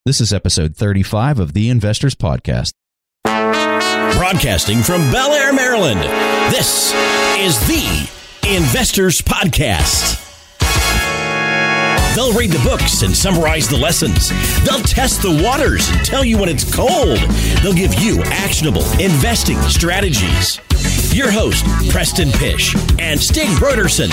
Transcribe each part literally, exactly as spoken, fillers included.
This is episode thirty-five of the Investors Podcast. Broadcasting from Bel Air, Maryland, this is the Investors Podcast. They'll read the books and summarize the lessons. They'll test the waters and tell you when it's cold. They'll give you actionable investing strategies. Your host, Preston Pysh and Stig Brodersen.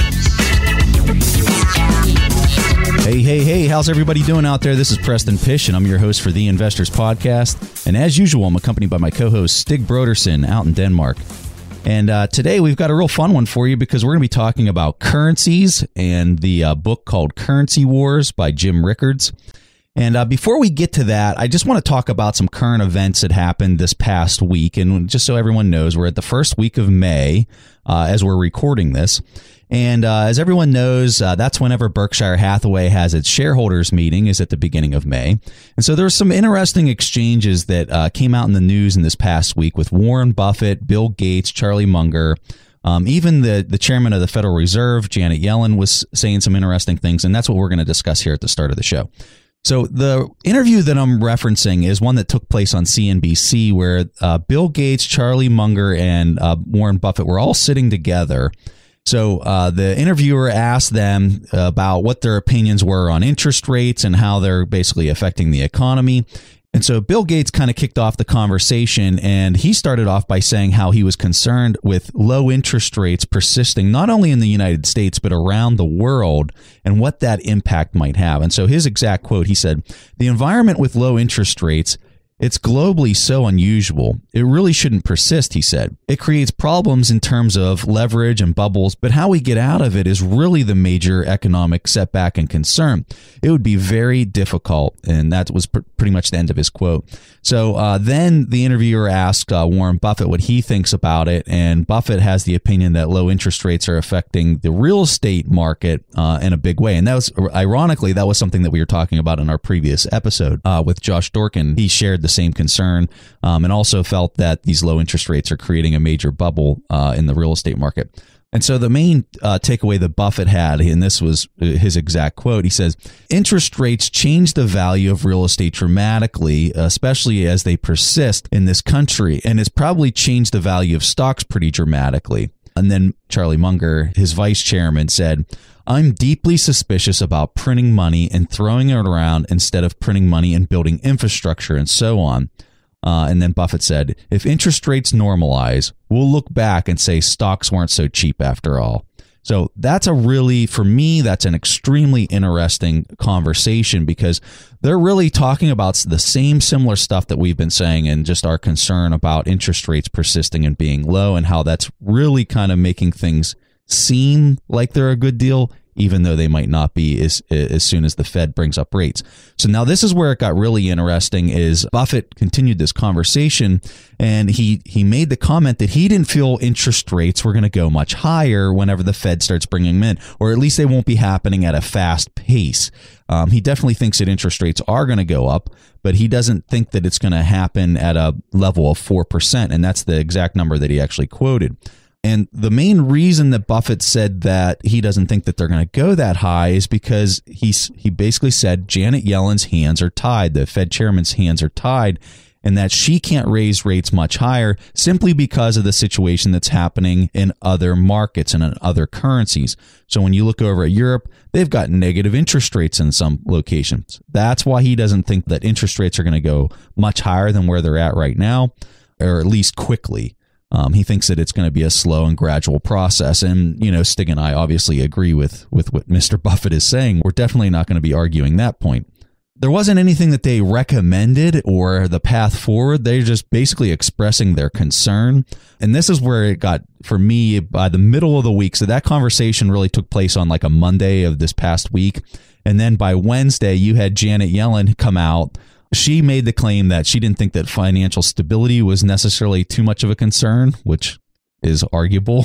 Hey, hey, hey, how's everybody doing out there? This is Preston Pysh, and I'm your host for the Investors Podcast. And as usual, I'm accompanied by my co-host, Stig Brodersen, out in Denmark. And uh, today we've got a real fun one for you because we're going to be talking about currencies and the uh, book called Currency Wars by Jim Rickards. And uh, before we get to that, I just want to talk about some current events that happened this past week. And just so everyone knows, we're at the first week of May uh, as we're recording this. And uh, as everyone knows, uh, that's whenever Berkshire Hathaway has its shareholders meeting, is at the beginning of May. And so there were some interesting exchanges that uh, came out in the news in this past week with Warren Buffett, Bill Gates, Charlie Munger. Um, even the, the chairman of the Federal Reserve, Janet Yellen, was saying some interesting things. And that's what we're going to discuss here at the start of the show. So the interview that I'm referencing is one that took place on C N B C where uh, Bill Gates, Charlie Munger, and uh, Warren Buffett were all sitting together. So uh, the interviewer asked them about what their opinions were on interest rates and how they're basically affecting the economy. And so Bill Gates kind of kicked off the conversation, and he started off by saying how he was concerned with low interest rates persisting not only in the United States, but around the world and what that impact might have. And so his exact quote, he said, "The environment with low interest rates, it's globally so unusual. It really shouldn't persist," he said. "It creates problems in terms of leverage and bubbles, but how we get out of it is really the major economic setback and concern. It would be very difficult." And that was pr- pretty much the end of his quote. So uh, then the interviewer asked uh, Warren Buffett what he thinks about it. And Buffett has the opinion that low interest rates are affecting the real estate market uh, in a big way. And that was, ironically, that was something that we were talking about in our previous episode uh, with Josh Dorkin. He shared the same concern um, and also felt that these low interest rates are creating a major bubble uh, in the real estate market. And so the main uh, takeaway that Buffett had, and this was his exact quote, he says, "Interest rates change the value of real estate dramatically, especially as they persist in this country, and it's probably changed the value of stocks pretty dramatically." And then Charlie Munger, his vice chairman, said, "I'm deeply suspicious about printing money and throwing it around instead of printing money and building infrastructure and so on." Uh, and then Buffett said, "If interest rates normalize, we'll look back and say stocks weren't so cheap after all." So that's a really, for me, that's an extremely interesting conversation because they're really talking about the same similar stuff that we've been saying and just our concern about interest rates persisting and being low and how that's really kind of making things seem like they're a good deal, even though they might not be as, as soon as the Fed brings up rates. So now this is where it got really interesting is Buffett continued this conversation and he, he made the comment that he didn't feel interest rates were going to go much higher whenever the Fed starts bringing them in, or at least they won't be happening at a fast pace. Um, he definitely thinks that interest rates are going to go up, but he doesn't think that it's going to happen at a level of four percent. And that's the exact number that he actually quoted. And the main reason that Buffett said that he doesn't think that they're going to go that high is because he's, he basically said Janet Yellen's hands are tied, the Fed chairman's hands are tied, and that she can't raise rates much higher simply because of the situation that's happening in other markets and in other currencies. So when you look over at Europe, they've got negative interest rates in some locations. That's why he doesn't think that interest rates are going to go much higher than where they're at right now, or at least quickly. Um, he thinks that it's going to be a slow and gradual process. And, you know, Stig and I obviously agree with, with what Mister Buffett is saying. We're definitely not going to be arguing that point. There wasn't anything that they recommended or the path forward. They're just basically expressing their concern. And this is where it got, for me, by the middle of the week. So that conversation really took place on like a Monday of this past week. And then by Wednesday, you had Janet Yellen come out. She made the claim that she didn't think that financial stability was necessarily too much of a concern, which is arguable.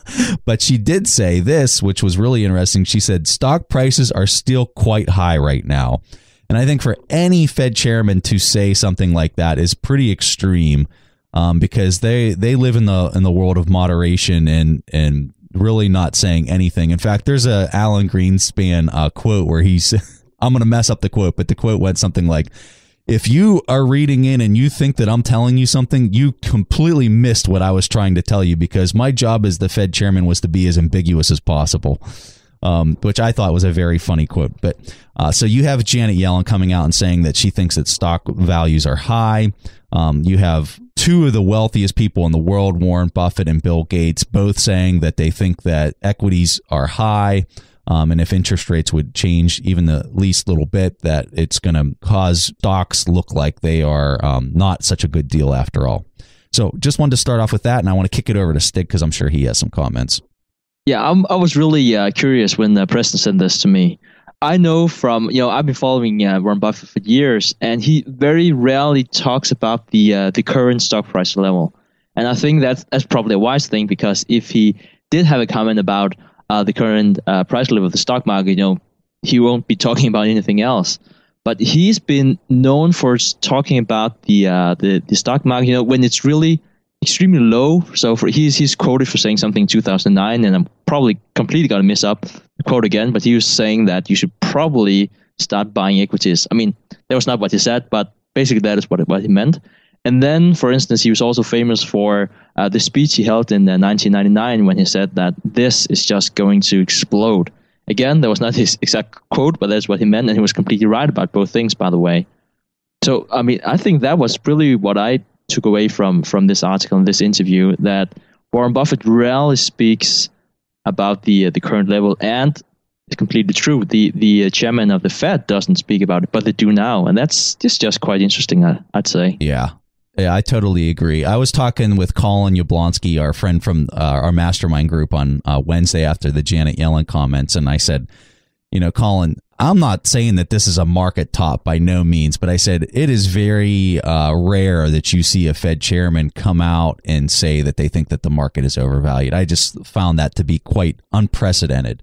But she did say this, which was really interesting. She said, "Stock prices are still quite high right now." And I think for any Fed chairman to say something like that is pretty extreme um, because they, they live in the in the world of moderation and and really not saying anything. In fact, there's a Alan Greenspan uh, quote where he's, I'm going to mess up the quote, but the quote went something like, if you are reading in and you think that I'm telling you something, you completely missed what I was trying to tell you, because my job as the Fed chairman was to be as ambiguous as possible, um, which I thought was a very funny quote. But uh, so you have Janet Yellen coming out and saying that she thinks that stock values are high. Um, you have two of the wealthiest people in the world, Warren Buffett and Bill Gates, both saying that they think that equities are high. Um, and if interest rates would change even the least little bit, that it's going to cause stocks look like they are um, not such a good deal after all. So just wanted to start off with that, and I want to kick it over to Stig because I'm sure he has some comments. Yeah, I'm, I was really uh, curious when uh, Preston sent this to me. I know from, you know, I've been following uh, Warren Buffett for years, and he very rarely talks about the uh, the current stock price level. And I think that's, that's probably a wise thing, because if he did have a comment about Uh, the current uh, price level of the stock market, you know, he won't be talking about anything else. But he's been known for talking about the uh, the the stock market, you know, when it's really extremely low. So for he's he's quoted for saying something in two thousand nine, and I'm probably completely gonna miss up the quote again. But he was saying that you should probably start buying equities. I mean, that was not what he said, but basically that is what what he meant. And then, for instance, he was also famous for uh, the speech he held in uh, nineteen ninety-nine when he said that this is just going to explode. Again, that was not his exact quote, but that's what he meant, and he was completely right about both things, by the way. So, I mean, I think that was really what I took away from, from this article and this interview, that Warren Buffett rarely speaks about the uh, the current level, and it's completely true. The the uh, chairman of the Fed doesn't speak about it, but they do now, and that's just, just quite interesting, I, I'd say. Yeah. Yeah, I totally agree. I was talking with Colin Yablonsky, our friend from uh, our mastermind group, on uh, Wednesday after the Janet Yellen comments, and I said, you know, Colin, I'm not saying that this is a market top by no means, but I said it is very uh, rare that you see a Fed chairman come out and say that they think that the market is overvalued. I just found that to be quite unprecedented.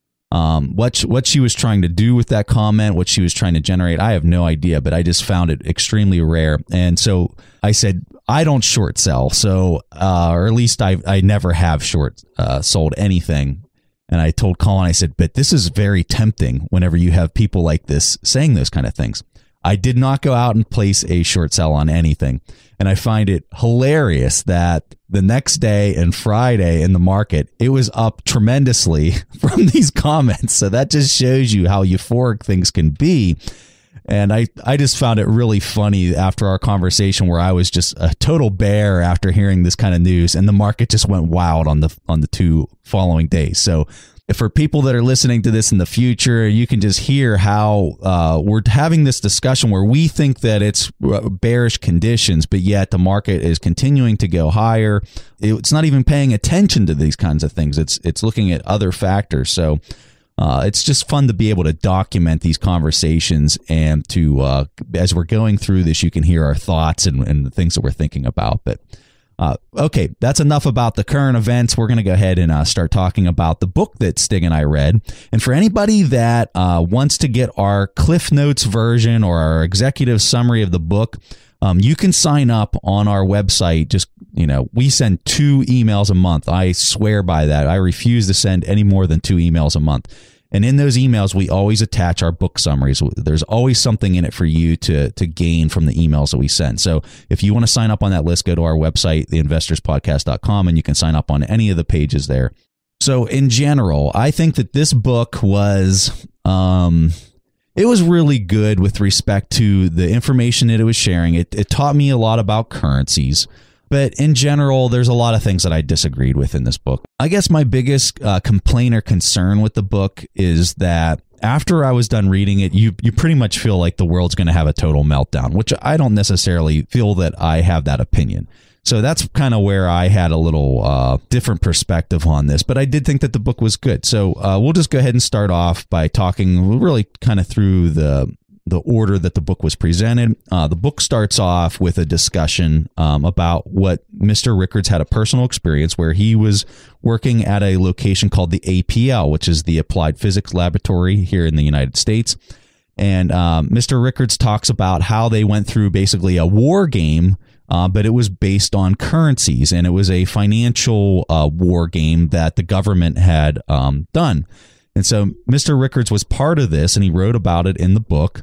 Um, what what she was trying to do with that comment, what she was trying to generate, I have no idea, but I just found it extremely rare. And so I said, I don't short sell, so uh, or at least I I never have short uh, sold anything. And I told Colin, I said, but this is very tempting whenever you have people like this saying those kind of things. I did not go out and place a short sell on anything. And I find it hilarious that the next day and Friday in the market, it was up tremendously from these comments. So that just shows you how euphoric things can be. And I, I just found it really funny after our conversation, where I was just a total bear after hearing this kind of news, and the market just went wild on the on the two following days. So if for people that are listening to this in the future, you can just hear how uh, we're having this discussion where we think that it's bearish conditions, but yet the market is continuing to go higher. It's not even paying attention to these kinds of things. It's it's looking at other factors. So uh, it's just fun to be able to document these conversations, and to uh, as we're going through this, you can hear our thoughts and, and the things that we're thinking about. But Uh, okay, that's enough about the current events. We're going to go ahead and uh, start talking about the book that Stig and I read. And for anybody that uh, wants to get our Cliff Notes version or our executive summary of the book, um, you can sign up on our website. Just, you know, we send two emails a month. I swear by that. I refuse to send any more than two emails a month. And in those emails, we always attach our book summaries. There's always something in it for you to to gain from the emails that we send. So if you want to sign up on that list, go to our website, the investors podcast dot com, and you can sign up on any of the pages there. So in general, I think that this book was, um, it was really good with respect to the information that it was sharing. It, it taught me a lot about currencies. But in general, there's a lot of things that I disagreed with in this book. I guess my biggest uh, complaint or concern with the book is that after I was done reading it, you you pretty much feel like the world's going to have a total meltdown, which I don't necessarily feel that I have that opinion. So that's kind of where I had a little uh, different perspective on this. But I did think that the book was good. So uh, we'll just go ahead and start off by talking really kind of through the the order that the book was presented. Uh, the book starts off with a discussion um, about what Mister Rickards had a personal experience where he was working at a location called the A P L, which is the Applied Physics Laboratory here in the United States. And um, Mister Rickards talks about how they went through basically a war game, uh, but it was based on currencies, and it was a financial uh, war game that the government had um, done. And so Mister Rickards was part of this, and he wrote about it in the book.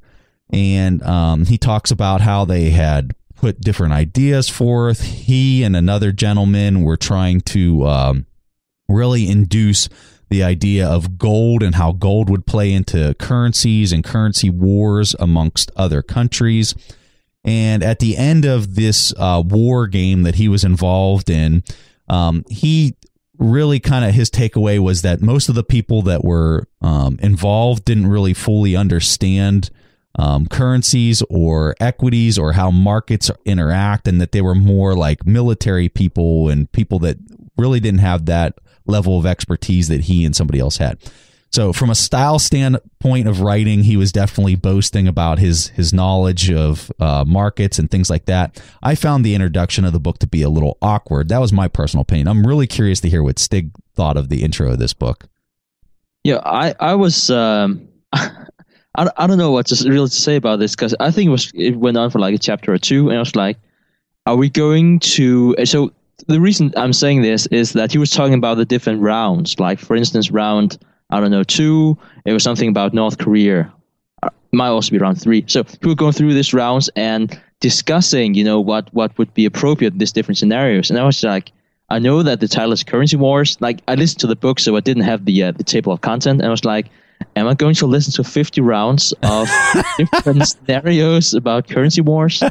And um, he talks about how they had put different ideas forth. He and another gentleman were trying to um, really induce the idea of gold and how gold would play into currencies and currency wars amongst other countries. And at the end of this uh, war game that he was involved in, um, he really kind of his takeaway was that most of the people that were um, involved didn't really fully understand um, currencies or equities or how markets interact, and that they were more like military people and people that really didn't have that level of expertise that he and somebody else had. So from a style standpoint of writing, he was definitely boasting about his his knowledge of uh, markets and things like that. I found the introduction of the book to be a little awkward. That was my personal opinion. I'm really curious to hear what Stig thought of the intro of this book. Yeah, I, I was... Um, I, I don't know what to really to say about this, because I think it was it went on for like a chapter or two, and I was like, are we going to... So the reason I'm saying this is that he was talking about the different rounds. Like, for instance, round... I don't know, two, it was something about North Korea. It might also be round three. So we were going through these rounds and discussing, you know, what, what would be appropriate in these different scenarios. And I was like, I know that the title is Currency Wars. Like, I listened to the book, so I didn't have the uh, the table of content. And I was like, am I going to listen to fifty rounds of different scenarios about currency wars?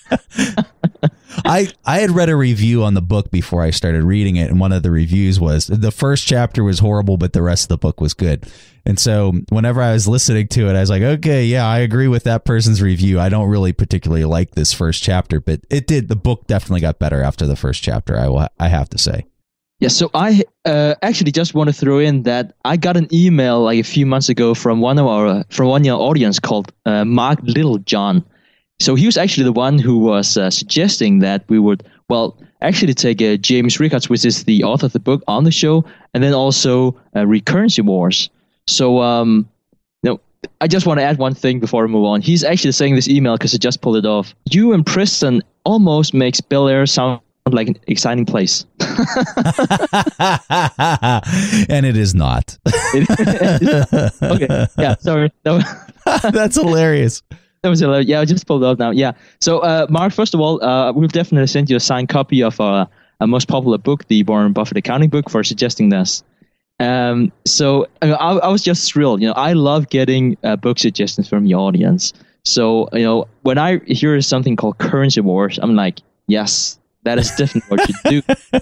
I, I had read a review on the book before I started reading it, and one of the reviews was the first chapter was horrible, but the rest of the book was good. And so whenever I was listening to it, I was like, okay, yeah, I agree with that person's review. I don't really particularly like this first chapter, but it did. The book definitely got better after the first chapter, I will, I have to say. Yeah, so I uh, actually just want to throw in that I got an email like a few months ago from one of our from one of our audience called uh, Mark Littlejohn. So he was actually the one who was uh, suggesting that we would, well, actually take uh, James Rickards, which is the author of the book, on the show, and then also uh, read Currency Wars. So, um, you know, I just want to add one thing before we move on. He's actually saying this email because I just pulled it off. You and Preston almost makes Bel Air sound like an exciting place. And it is not. Okay, yeah, sorry. That's hilarious. That was hilarious. Yeah, I just pulled it up now. Yeah. So, uh, Mark, first of all, uh, we've definitely sent you a signed copy of our, our most popular book, the Warren Buffett Accounting Book, for suggesting this. Um, so I, I was just thrilled. You know, I love getting uh, book suggestions from your audience. So, you know, when I hear something called Currency Wars, I'm like, yes, that is definitely what you do.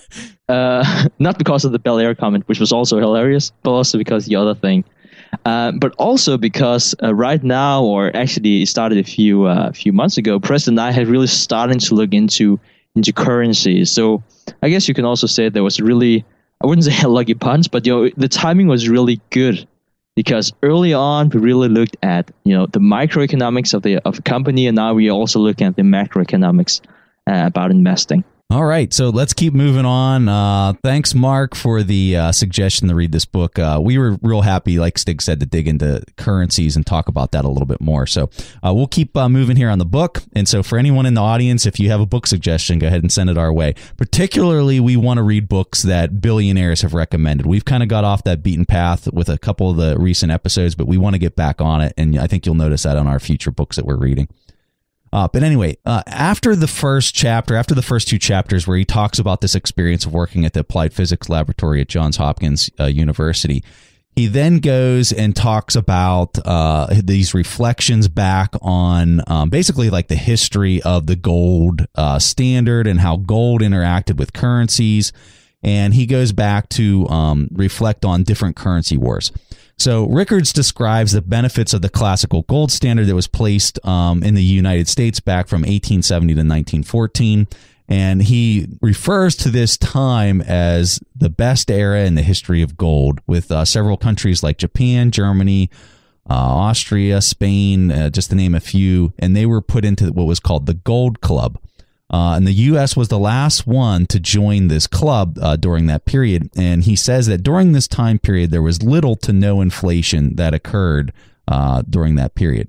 Uh, not because of the Bel Air comment, which was also hilarious, but also because the other thing. Uh, but also because uh, right now, or actually it started a few uh, few months ago, Preston and I had really started to look into into currencies. So I guess you can also say there was really, I wouldn't say a lucky punch, but you know, the timing was really good, because early on we really looked at, you know, the microeconomics of the of a company, and now we're also looking at the macroeconomics uh, about investing. All right, so let's keep moving on. Uh, thanks, Mark, for the uh, suggestion to read this book. Uh, we were real happy, like Stig said, to dig into currencies and talk about that a little bit more. So uh, we'll keep uh, moving here on the book. And so for anyone in the audience, if you have a book suggestion, go ahead and send it our way. Particularly, we want to read books that billionaires have recommended. We've kind of got off that beaten path with a couple of the recent episodes, but we want to get back on it. And I think you'll notice that on our future books that we're reading. Uh, but anyway, uh, after the first chapter, after the first two chapters where he talks about this experience of working at the Applied Physics Laboratory at Johns Hopkins uh, University, he then goes and talks about uh, these reflections back on um, basically like the history of the gold uh, standard and how gold interacted with currencies. And he goes back to um, reflect on different currency wars. So Rickards describes the benefits of the classical gold standard that was placed um, in the United States back from eighteen seventy to nineteen fourteen. And he refers to this time as the best era in the history of gold, with uh, several countries like Japan, Germany, uh, Austria, Spain, uh, just to name a few. And they were put into what was called the Gold Club. Uh, and the U S was the last one to join this club uh, during that period. And he says that during this time period, there was little to no inflation that occurred uh, during that period.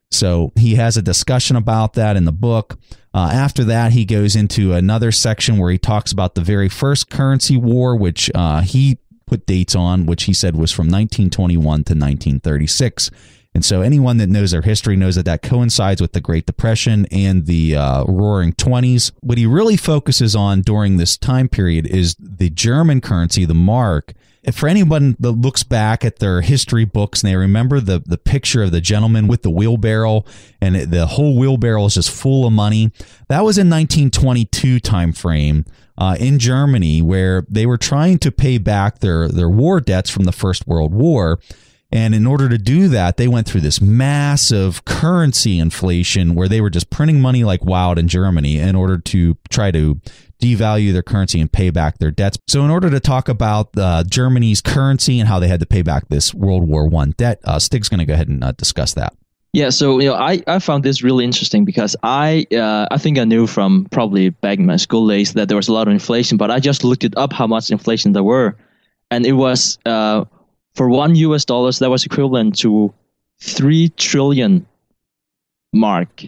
So he has a discussion about that in the book. Uh, after that, he goes into another section where he talks about the very first currency war, which uh, he put dates on, which he said was from nineteen twenty-one to nineteen thirty-six. And so anyone that knows their history knows that that coincides with the Great Depression and the uh, Roaring Twenties. What he really focuses on during this time period is the German currency, the mark. For anyone that looks back at their history books and they remember the, the picture of the gentleman with the wheelbarrow and the whole wheelbarrow is just full of money, that was in nineteen twenty-two time frame uh, in Germany, where they were trying to pay back their, their war debts from the First World War. And in order to do that, they went through this massive currency inflation where they were just printing money like wild in Germany in order to try to devalue their currency and pay back their debts. So in order to talk about uh, Germany's currency and how they had to pay back this World War One debt, uh, Stig's going to go ahead and uh, discuss that. Yeah, so you know, I, I found this really interesting because I uh, I think I knew from probably back in my school days that there was a lot of inflation, but I just looked it up how much inflation there were, and it was uh, for one U S dollars that was equivalent to three trillion mark.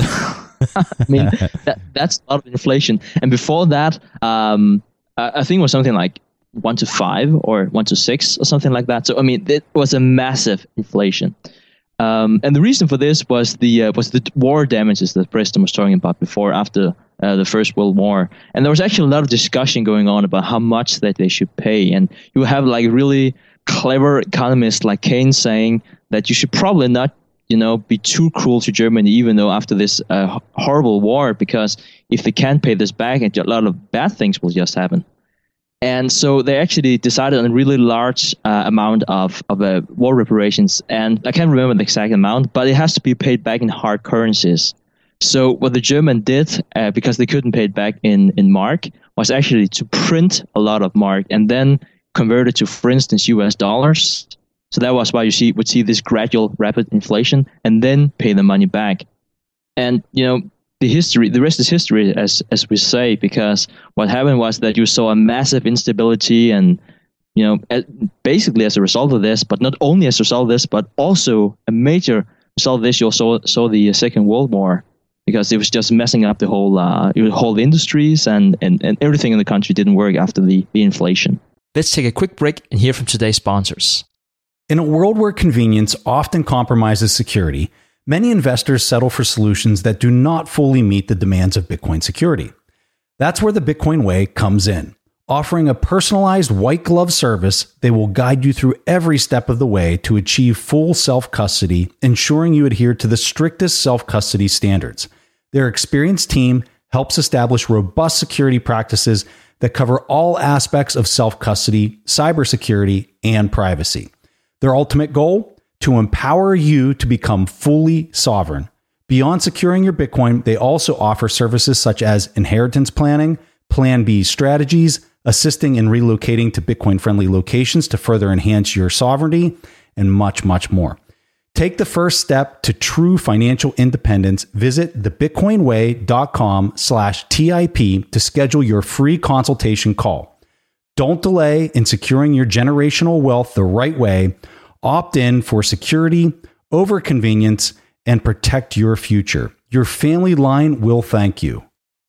I mean, that, that's a lot of inflation. And before that, um, I, I think it was something like one to five or one to six or something like that. So I mean, it was a massive inflation. Um, and the reason for this was the uh, was the war damages that Preston was talking about before, after uh, the First World War. And there was actually a lot of discussion going on about how much that they should pay. And you have like really clever economists like Keynes saying that you should probably not, you know, be too cruel to Germany, even though after this uh, horrible war, because if they can't pay this back, a lot of bad things will just happen. And so they actually decided on a really large uh, amount of, of uh, war reparations. And I can't remember the exact amount, but it has to be paid back in hard currencies. So what the German did, uh, because they couldn't pay it back in, in mark, was actually to print a lot of mark and then convert it to, for instance, U S dollars. So that was why you see would see this gradual, rapid inflation and then pay the money back. And, you know, the history, the rest is history, as as we say, because what happened was that you saw a massive instability, and you know, basically as a result of this, but not only as a result of this, but also a major result of this, you also saw the Second World War, because it was just messing up the whole uh, whole industries, and, and and everything in the country didn't work after the, the inflation. Let's take a quick break and hear from today's sponsors. In a world where convenience often compromises security, many investors settle for solutions that do not fully meet the demands of Bitcoin security. That's where the Bitcoin Way comes in. Offering a personalized white glove service, they will guide you through every step of the way to achieve full self-custody, ensuring you adhere to the strictest self-custody standards. Their experienced team helps establish robust security practices that cover all aspects of self-custody, cybersecurity, and privacy. Their ultimate goal? To empower you to become fully sovereign. Beyond securing your Bitcoin, they also offer services such as inheritance planning, Plan B strategies, assisting in relocating to Bitcoin-friendly locations to further enhance your sovereignty, and much, much more. Take the first step to true financial independence. Visit thebitcoinway.com slash TIP to schedule your free consultation call. Don't delay in securing your generational wealth the right way. Opt in for security over convenience and protect your future. Your family line will thank you.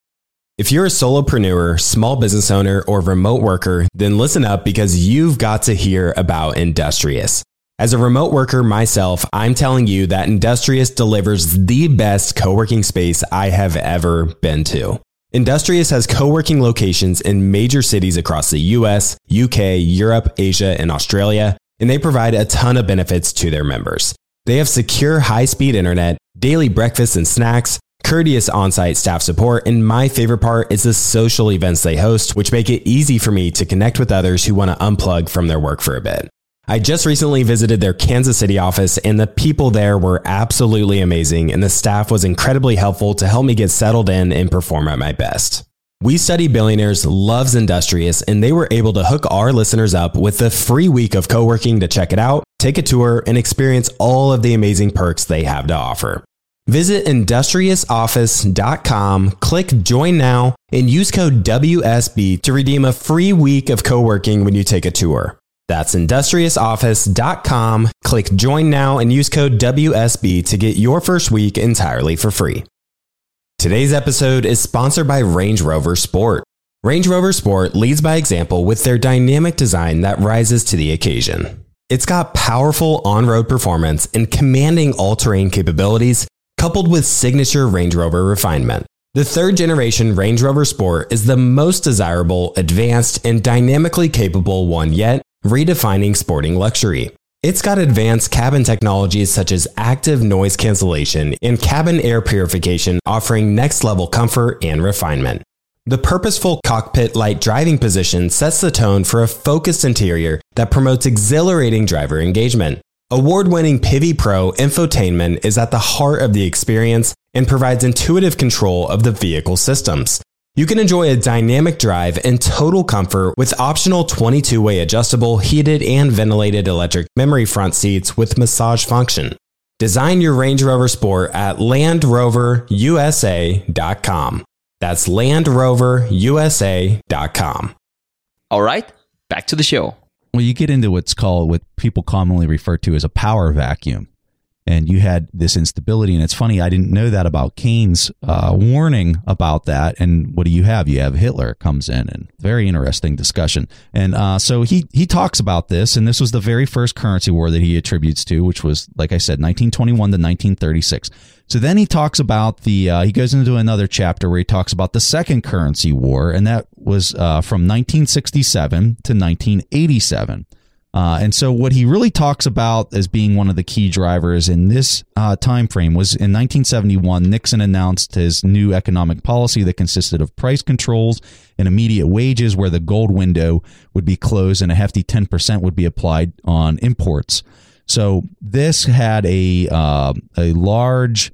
If you're a solopreneur, small business owner, or remote worker, then listen up, because you've got to hear about Industrious. As a remote worker myself, I'm telling you that Industrious delivers the best co-working space I have ever been to. Industrious has co-working locations in major cities across the U S, U K, Europe, Asia, and Australia, and they provide a ton of benefits to their members. They have secure high-speed internet, daily breakfasts and snacks, courteous on-site staff support, and my favorite part is the social events they host, which make it easy for me to connect with others who want to unplug from their work for a bit. I just recently visited their Kansas City office, and the people there were absolutely amazing, and the staff was incredibly helpful to help me get settled in and perform at my best. We Study Billionaires loves Industrious, and they were able to hook our listeners up with a free week of co-working to check it out, take a tour, and experience all of the amazing perks they have to offer. Visit industrious office dot com, click Join Now, and use code W S B to redeem a free week of co-working when you take a tour. That's industrious office dot com, click Join Now, and use code W S B to get your first week entirely for free. Today's episode is sponsored by Range Rover Sport. Range Rover Sport leads by example with their dynamic design that rises to the occasion. It's got powerful on-road performance and commanding all-terrain capabilities, coupled with signature Range Rover refinement. The third generation Range Rover Sport is the most desirable, advanced, and dynamically capable one yet, redefining sporting luxury. It's got advanced cabin technologies such as active noise cancellation and cabin air purification, offering next-level comfort and refinement. The purposeful cockpit-like driving position sets the tone for a focused interior that promotes exhilarating driver engagement. Award-winning Pivi Pro infotainment is at the heart of the experience and provides intuitive control of the vehicle systems. You can enjoy a dynamic drive and total comfort with optional twenty-two way adjustable, heated and ventilated electric memory front seats with massage function. Design your Range Rover Sport at land rover u s a dot com. That's land rover u s a dot com. All right, back to the show. Well, you get into what's called, what people commonly refer to as a power vacuum. And you had this instability. And it's funny, I didn't know that about Keynes' uh, warning about that. And what do you have? You have Hitler comes in, and very interesting discussion. And uh, so he he talks about this, and this was the very first currency war that he attributes to, which was, like I said, nineteen twenty-one to nineteen thirty-six. So then he talks about the, uh, he goes into another chapter where he talks about the second currency war, and that was uh, from nineteen sixty-seven to nineteen eighty-seven. Uh, and so what he really talks about as being one of the key drivers in this uh, time frame was in nineteen seventy-one, Nixon announced his new economic policy that consisted of price controls and immediate wages, where the gold window would be closed and a hefty ten percent would be applied on imports. So this had a uh, a large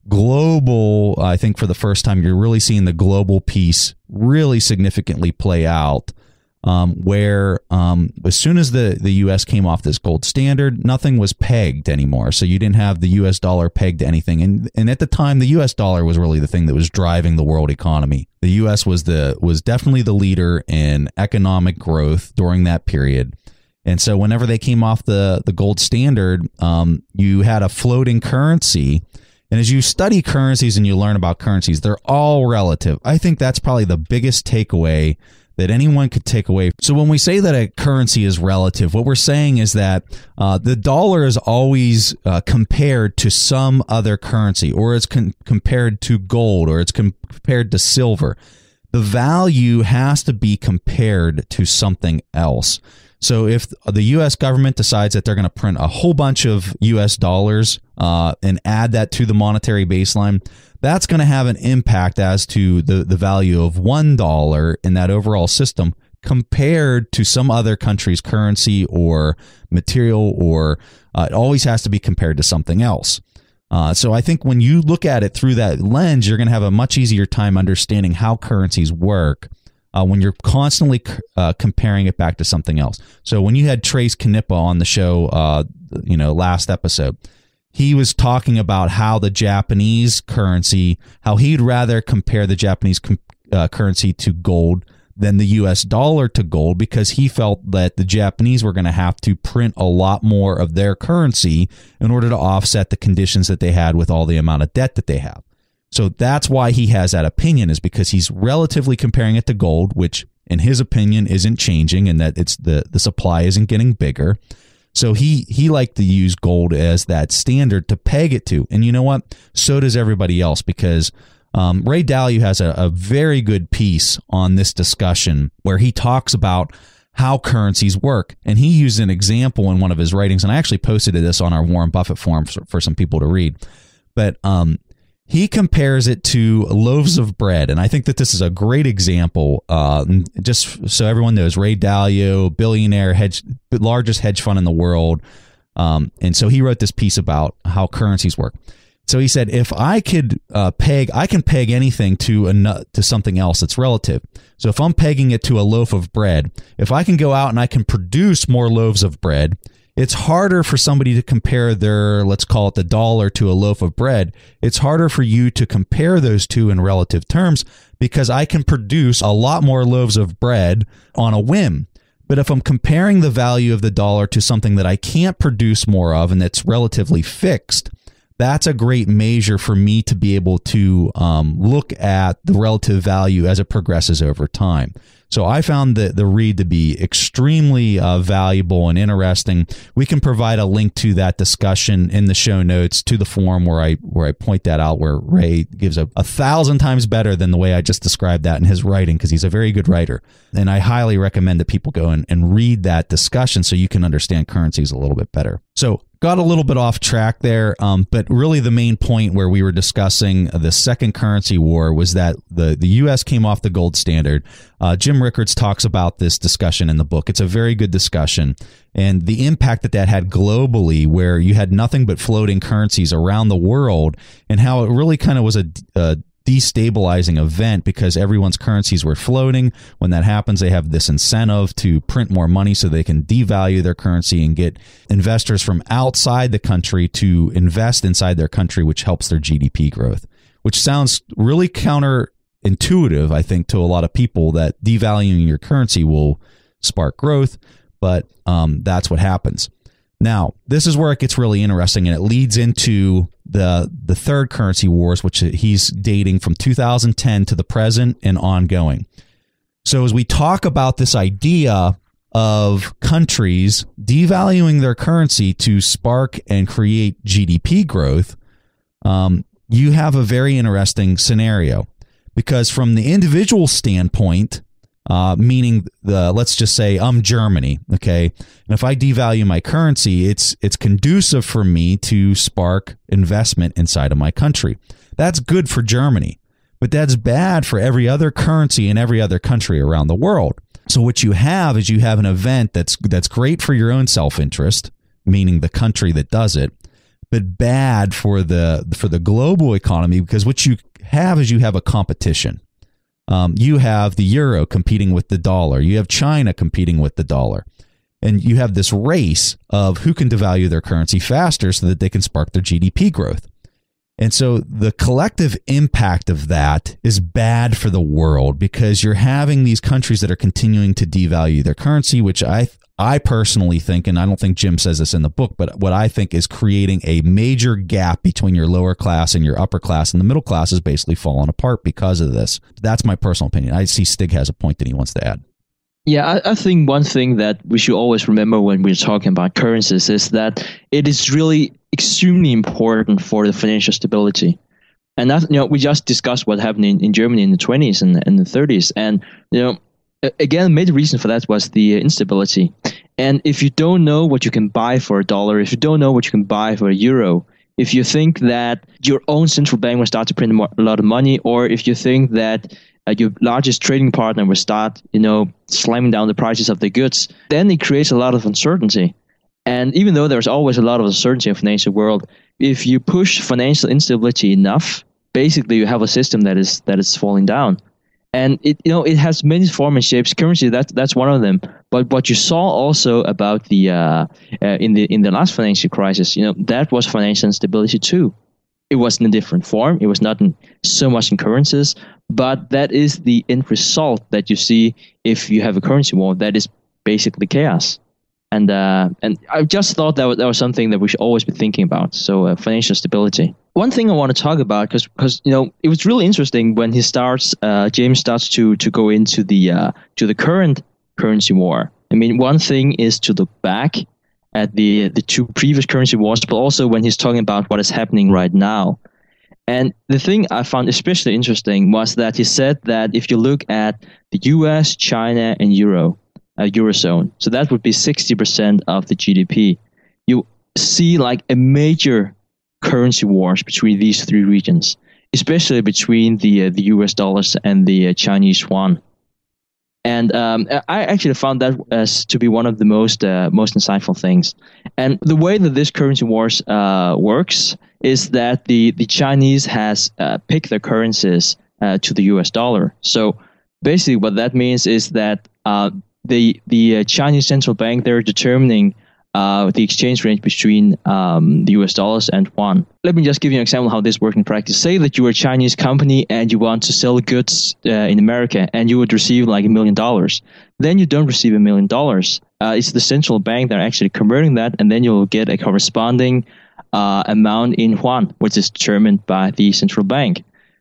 global, I think for the first time, you're really seeing the global piece really significantly play out. Um, where um, as soon as the, the U S came off this gold standard, nothing was pegged anymore. So you didn't have the U S dollar pegged to anything. And and at the time, the U S dollar was really the thing that was driving the world economy. The U S was the was definitely the leader in economic growth during that period. And so whenever they came off the, the gold standard, um, you had a floating currency. And as you study currencies and you learn about currencies, they're all relative. I think that's probably the biggest takeaway that anyone could take away. So when we say that a currency is relative, what we're saying is that uh, the dollar is always uh, compared to some other currency, or it's con- compared to gold, or it's com- compared to silver. The value has to be compared to something else. So if the U S government decides that they're going to print a whole bunch of U S dollars uh, and add that to the monetary baseline, that's going to have an impact as to the, the value of one dollar in that overall system compared to some other country's currency or material, or uh, it always has to be compared to something else. Uh, so I think when you look at it through that lens, you're going to have a much easier time understanding how currencies work uh, when you're constantly uh, comparing it back to something else. So when you had Trace Knippa on the show, uh, you know, last episode, he was talking about how the Japanese currency, how he'd rather compare the Japanese com- uh, currency to gold than the U S dollar to gold, because he felt that the Japanese were going to have to print a lot more of their currency in order to offset the conditions that they had with all the amount of debt that they have. So that's why he has that opinion, is because he's relatively comparing it to gold, which in his opinion isn't changing, and that it's the, the supply isn't getting bigger. So he he liked to use gold as that standard to peg it to. And you know what? So does everybody else, because um, Ray Dalio has a, a very good piece on this discussion where he talks about how currencies work. And he used an example in one of his writings, and I actually posted this on our Warren Buffett forum for, for some people to read. But um, he compares it to loaves of bread. And I think that this is a great example. Uh, just so everyone knows, Ray Dalio, billionaire, hedge, largest hedge fund in the world. Um, and so he wrote this piece about how currencies work. So he said, if I could uh, peg, I can peg anything to a, to something else that's relative. So if I'm pegging it to a loaf of bread, if I can go out and I can produce more loaves of bread, it's harder for somebody to compare their, let's call it the dollar, to a loaf of bread. It's harder for you to compare those two in relative terms, because I can produce a lot more loaves of bread on a whim. But if I'm comparing the value of the dollar to something that I can't produce more of and that's relatively fixed, that's a great measure for me to be able to um, look at the relative value as it progresses over time. So I found the, the read to be extremely uh, valuable and interesting. We can provide a link to that discussion in the show notes to the forum where I where I point that out, where Ray gives a, a thousand times better than the way I just described that in his writing, because he's a very good writer. And I highly recommend that people go in and read that discussion so you can understand currencies a little bit better. So got a little bit off track there, um, but really the main point where we were discussing the second currency war was that the, the U S came off the gold standard. Uh, Jim Rickards talks about this discussion in the book. It's a very good discussion. And the impact that that had globally, where you had nothing but floating currencies around the world, and how it really kind of was a, a destabilizing event because everyone's currencies were floating. When that happens, they have this incentive to print more money so they can devalue their currency and get investors from outside the country to invest inside their country, which helps their G D P growth, which sounds really counterintuitive, I think, to a lot of people, that devaluing your currency will spark growth, but um, that's what happens. Now, this is where it gets really interesting, and it leads into the the third currency wars, which he's dating from two thousand ten to the present and ongoing. So as we talk about this idea of countries devaluing their currency to spark and create G D P growth, um, you have a very interesting scenario, because from the individual standpoint, Uh, meaning the, let's just say I'm Germany, okay? And if I devalue my currency, it's it's conducive for me to spark investment inside of my country. That's good for Germany, but that's bad for every other currency in every other country around the world. So what you have is you have an event that's that's great for your own self-interest, meaning the country that does it, but bad for the for the global economy, because what you have is you have a competition. Um, you have the euro competing with the dollar. You have China competing with the dollar. And you have this race of who can devalue their currency faster so that they can spark their G D P growth. And so the collective impact of that is bad for the world, because you're having these countries that are continuing to devalue their currency, which I I personally think, and I don't think Jim says this in the book, but what I think is creating a major gap between your lower class and your upper class, and the middle class is basically falling apart because of this. That's my personal opinion. I see Stig has a point that he wants to add. Yeah, I, I think one thing that we should always remember when we're talking about currencies is that it is really extremely important for the financial stability. And that, you know, we just discussed what happened in, in Germany in the twenties and, and the thirties. And, you know, again, the major reason for that was the instability. And if you don't know what you can buy for a dollar, if you don't know what you can buy for a euro, if you think that your own central bank will start to print a lot of money, or if you think that uh, your largest trading partner will start, you know, slamming down the prices of the goods, then it creates a lot of uncertainty. And even though there's always a lot of uncertainty in the financial world, if you push financial instability enough, basically you have a system that is that is falling down. And it, you know, it has many forms and shapes. Currency, that's that's one of them. But what you saw also about the uh, uh, in the in the last financial crisis, you know, that was financial instability too. It was in a different form. It was not in, so much in currencies, but that is the end result that you see if you have a currency war. That is basically chaos. And uh, and I just thought that was, that was something that we should always be thinking about. So uh, financial stability. One thing I want to talk about, because because you know it was really interesting when he starts, uh, James starts to to go into the uh, to the current currency war. I mean, one thing is to look back at the the two previous currency wars, but also when he's talking about what is happening right now. And the thing I found especially interesting was that he said that if you look at the U S, China, and Euro. Uh, Eurozone. So that would be sixty percent of the G D P. You see like a major currency wars between these three regions, especially between the uh, the U S dollars and the uh, Chinese yuan. And um, I actually found that as to be one of the most uh, most insightful things. And the way that this currency wars uh, works is that the, the Chinese has uh, picked their currencies uh, to the U S dollar. So basically what that means is that uh, The the uh, Chinese central bank, they're determining uh, the exchange rate between um, the U S dollars and yuan. Let me just give you an example of how this works in practice. Say that you're a Chinese company and you want to sell goods uh, in America, and you would receive like a million dollars. Then you don't receive a million dollars. Uh, it's the central bank that are actually converting that, and then you'll get a corresponding uh, amount in yuan, which is determined by the central bank.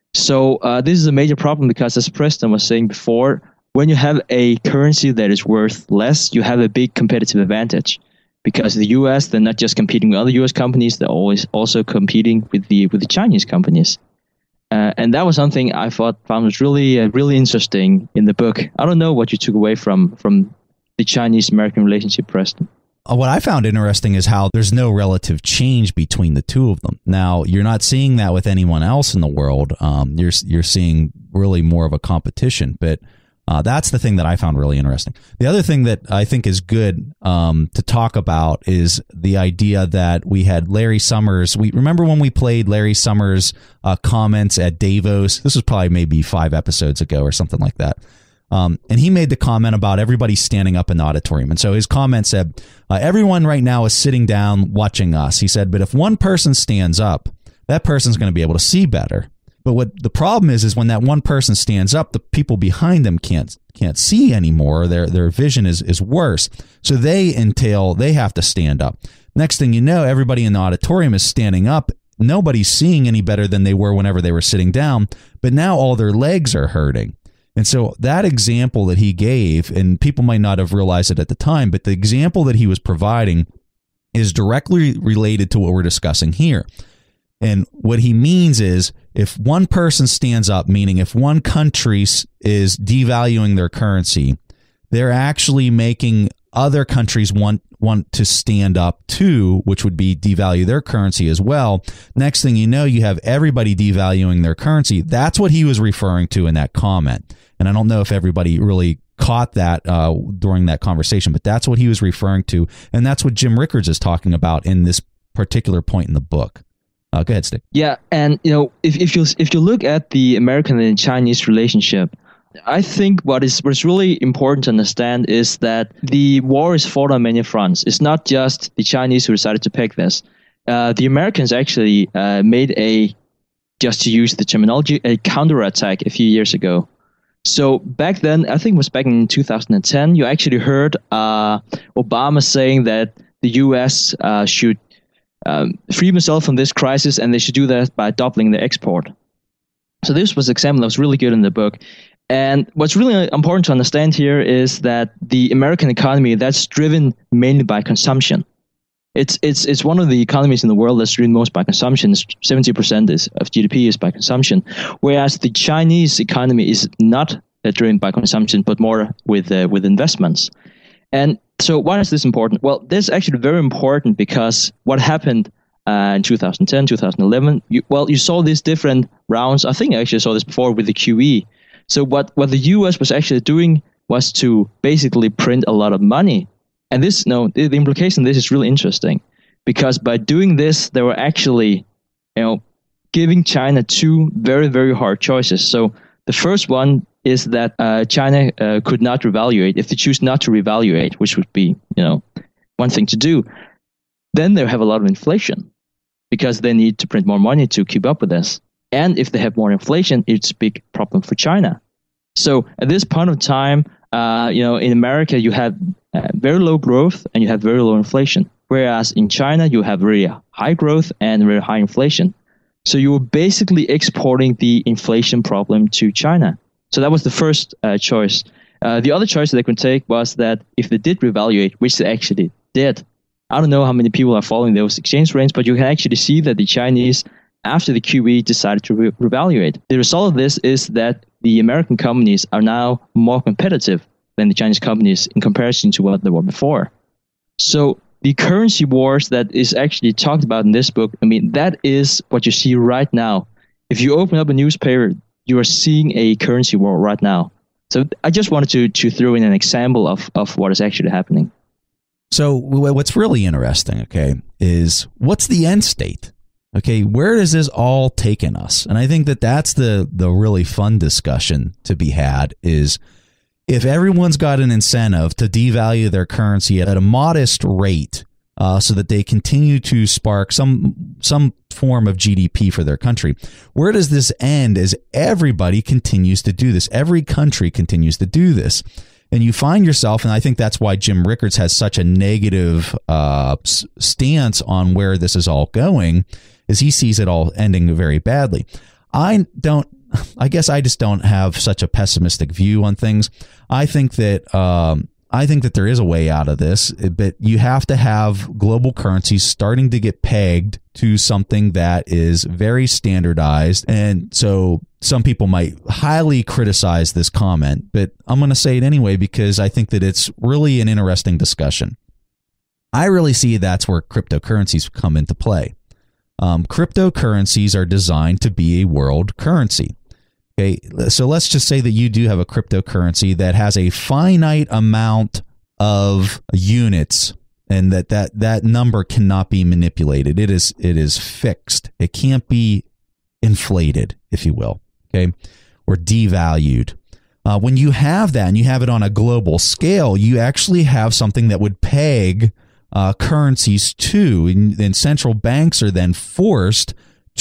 So uh, this is a major problem because, as Preston was saying before, when you have a currency that is worth less, you have a big competitive advantage. Because the U S, they're not just competing with other U S companies, they're always also competing with the with the Chinese companies. Uh, and that was something I thought found was really uh, really interesting in the book. I don't know what you took away from from the Chinese-American relationship, Preston. What I found interesting is how there's no relative change between the two of them. Now, you're not seeing that with anyone else in the world. Um, you're you're seeing really more of a competition, but Uh, that's the thing that I found really interesting. The other thing that I think is good um, to talk about is the idea that we had Larry Summers. We remember when we played Larry Summers' uh, comments at Davos. This was probably maybe five episodes ago or something like that. Um, and he made the comment about everybody standing up in the auditorium. And so his comment said, uh, everyone right now is sitting down watching us. He said, but if one person stands up, that person's going to be able to see better. But what the problem is, is when that one person stands up, the people behind them can't can't see anymore. Their their vision is is worse. So they entail they have to stand up. Next thing you know, everybody in the auditorium is standing up. Nobody's seeing any better than they were whenever they were sitting down. But now all their legs are hurting. And so that example that he gave, and people might not have realized it at the time, but the example that he was providing is directly related to what we're discussing here. And what he means is if one person stands up, meaning if one country is devaluing their currency, they're actually making other countries want want to stand up too, which would be devalue their currency as well. Next thing you know, you have everybody devaluing their currency. That's what he was referring to in that comment. And I don't know if everybody really caught that uh, during that conversation, but that's what he was referring to. And that's what Jim Rickards is talking about in this particular point in the book. Uh, go ahead, Stick. Yeah, and you know, if if you if you look at the American and Chinese relationship, I think what is what's really important to understand is that the war is fought on many fronts. It's not just the Chinese who decided to pick this. Uh, the Americans actually uh, made a, just to use the terminology, a counterattack a few years ago. So back then, I think it was back in two thousand ten, you actually heard uh, Obama saying that the U S uh, should Um, free themselves from this crisis, and they should do that by doubling their export. So this was an example that was really good in the book. And what's really important to understand here is that the American economy, that's driven mainly by consumption. It's it's it's one of the economies in the world that's driven most by consumption. seventy percent is, of G D P is by consumption, whereas the Chinese economy is not uh, driven by consumption, but more with uh, with investments. And so why is this important? Well, this is actually very important because what happened uh, in two thousand ten, two thousand eleven, you, well, you saw these different rounds. I think I actually saw this before with the Q E. So what, what the U S was actually doing was to basically print a lot of money. And this, no, the, the implication of this is really interesting because by doing this, they were actually, you know, giving China two very, very hard choices. So the first one is that uh, China uh, could not revaluate. If they choose not to revaluate, which would be, you know, one thing to do, then they have a lot of inflation because they need to print more money to keep up with this. And if they have more inflation, it's a big problem for China. So at this point of time, uh, you know, in America, you have uh, very low growth and you have very low inflation. Whereas in China, you have very high growth and very high inflation. So you were basically exporting the inflation problem to China. So that was the first uh, choice. Uh, the other choice that they could take was that if they did revaluate, which they actually did, I don't know how many people are following those exchange rates, but you can actually see that the Chinese, after the Q E, decided to re- revaluate. The result of this is that the American companies are now more competitive than the Chinese companies in comparison to what they were before. So the currency wars that is actually talked about in this book, I mean, that is what you see right now. If you open up a newspaper, you are seeing a currency war right now. So I just wanted to to throw in an example of, of what is actually happening. So what's really interesting, okay, is what's the end state? Okay, where does this all taken us? And I think that that's the the really fun discussion to be had is if everyone's got an incentive to devalue their currency at a modest rate uh, so that they continue to spark some some form of G D P for their country, where does this end as everybody continues to do this? Every country continues to do this. And you find yourself, and I think that's why Jim Rickards has such a negative uh, s- stance on where this is all going, is he sees it all ending very badly. I don't, I guess I just don't have such a pessimistic view on things. I think that, um, I think that there is a way out of this, but you have to have global currencies starting to get pegged to something that is very standardized. And so some people might highly criticize this comment, but I'm going to say it anyway because I think that it's really an interesting discussion. I really see that's where cryptocurrencies come into play. Um, cryptocurrencies are designed to be a world currency. Okay, so let's just say that you do have a cryptocurrency that has a finite amount of units, and that, that that number cannot be manipulated. It is it is fixed. It can't be inflated, if you will, okay, or devalued. Uh, when you have that and you have it on a global scale, you actually have something that would peg uh, currencies to, and, and central banks are then forced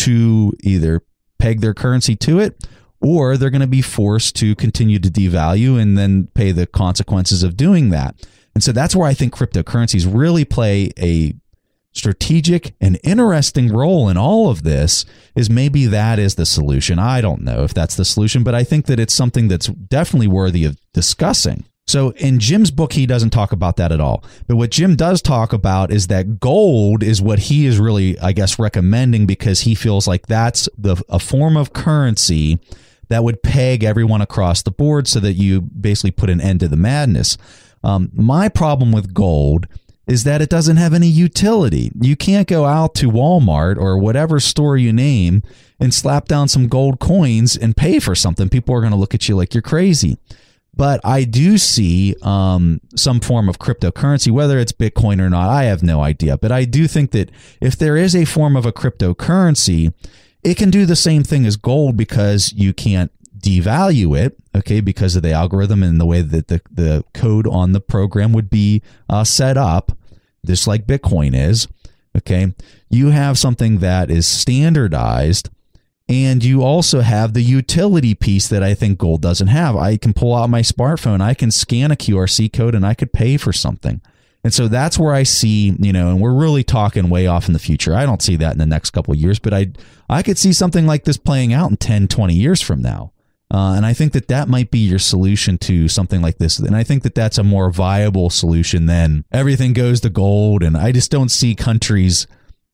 to either peg their currency to it, or they're going to be forced to continue to devalue and then pay the consequences of doing that. And so that's where I think cryptocurrencies really play a strategic and interesting role in all of this, is maybe that is the solution. I don't know if that's the solution, but I think that it's something that's definitely worthy of discussing. So in Jim's book, he doesn't talk about that at all. But what Jim does talk about is that gold is what he is really, I guess, recommending, because he feels like that's the a form of currency that would peg everyone across the board so that you basically put an end to the madness. Um, my problem with gold is that it doesn't have any utility. You can't go out to Walmart or whatever store you name and slap down some gold coins and pay for something. People are going to look at you like you're crazy. But I do see um, some form of cryptocurrency, whether it's Bitcoin or not, I have no idea. But I do think that if there is a form of a cryptocurrency, it can do the same thing as gold, because you can't devalue it, okay, because of the algorithm and the way that the, the code on the program would be uh, set up, just like Bitcoin is, okay. You have something that is standardized, and you also have the utility piece that I think gold doesn't have. I can pull out my smartphone, I can scan a Q R C code, and I could pay for something. And so that's where I see, you know, and we're really talking way off in the future. I don't see that in the next couple of years, but I I could see something like this playing out in ten, twenty years from now. Uh, and I think that that might be your solution to something like this. And I think that that's a more viable solution than everything goes to gold. And I just don't see countries,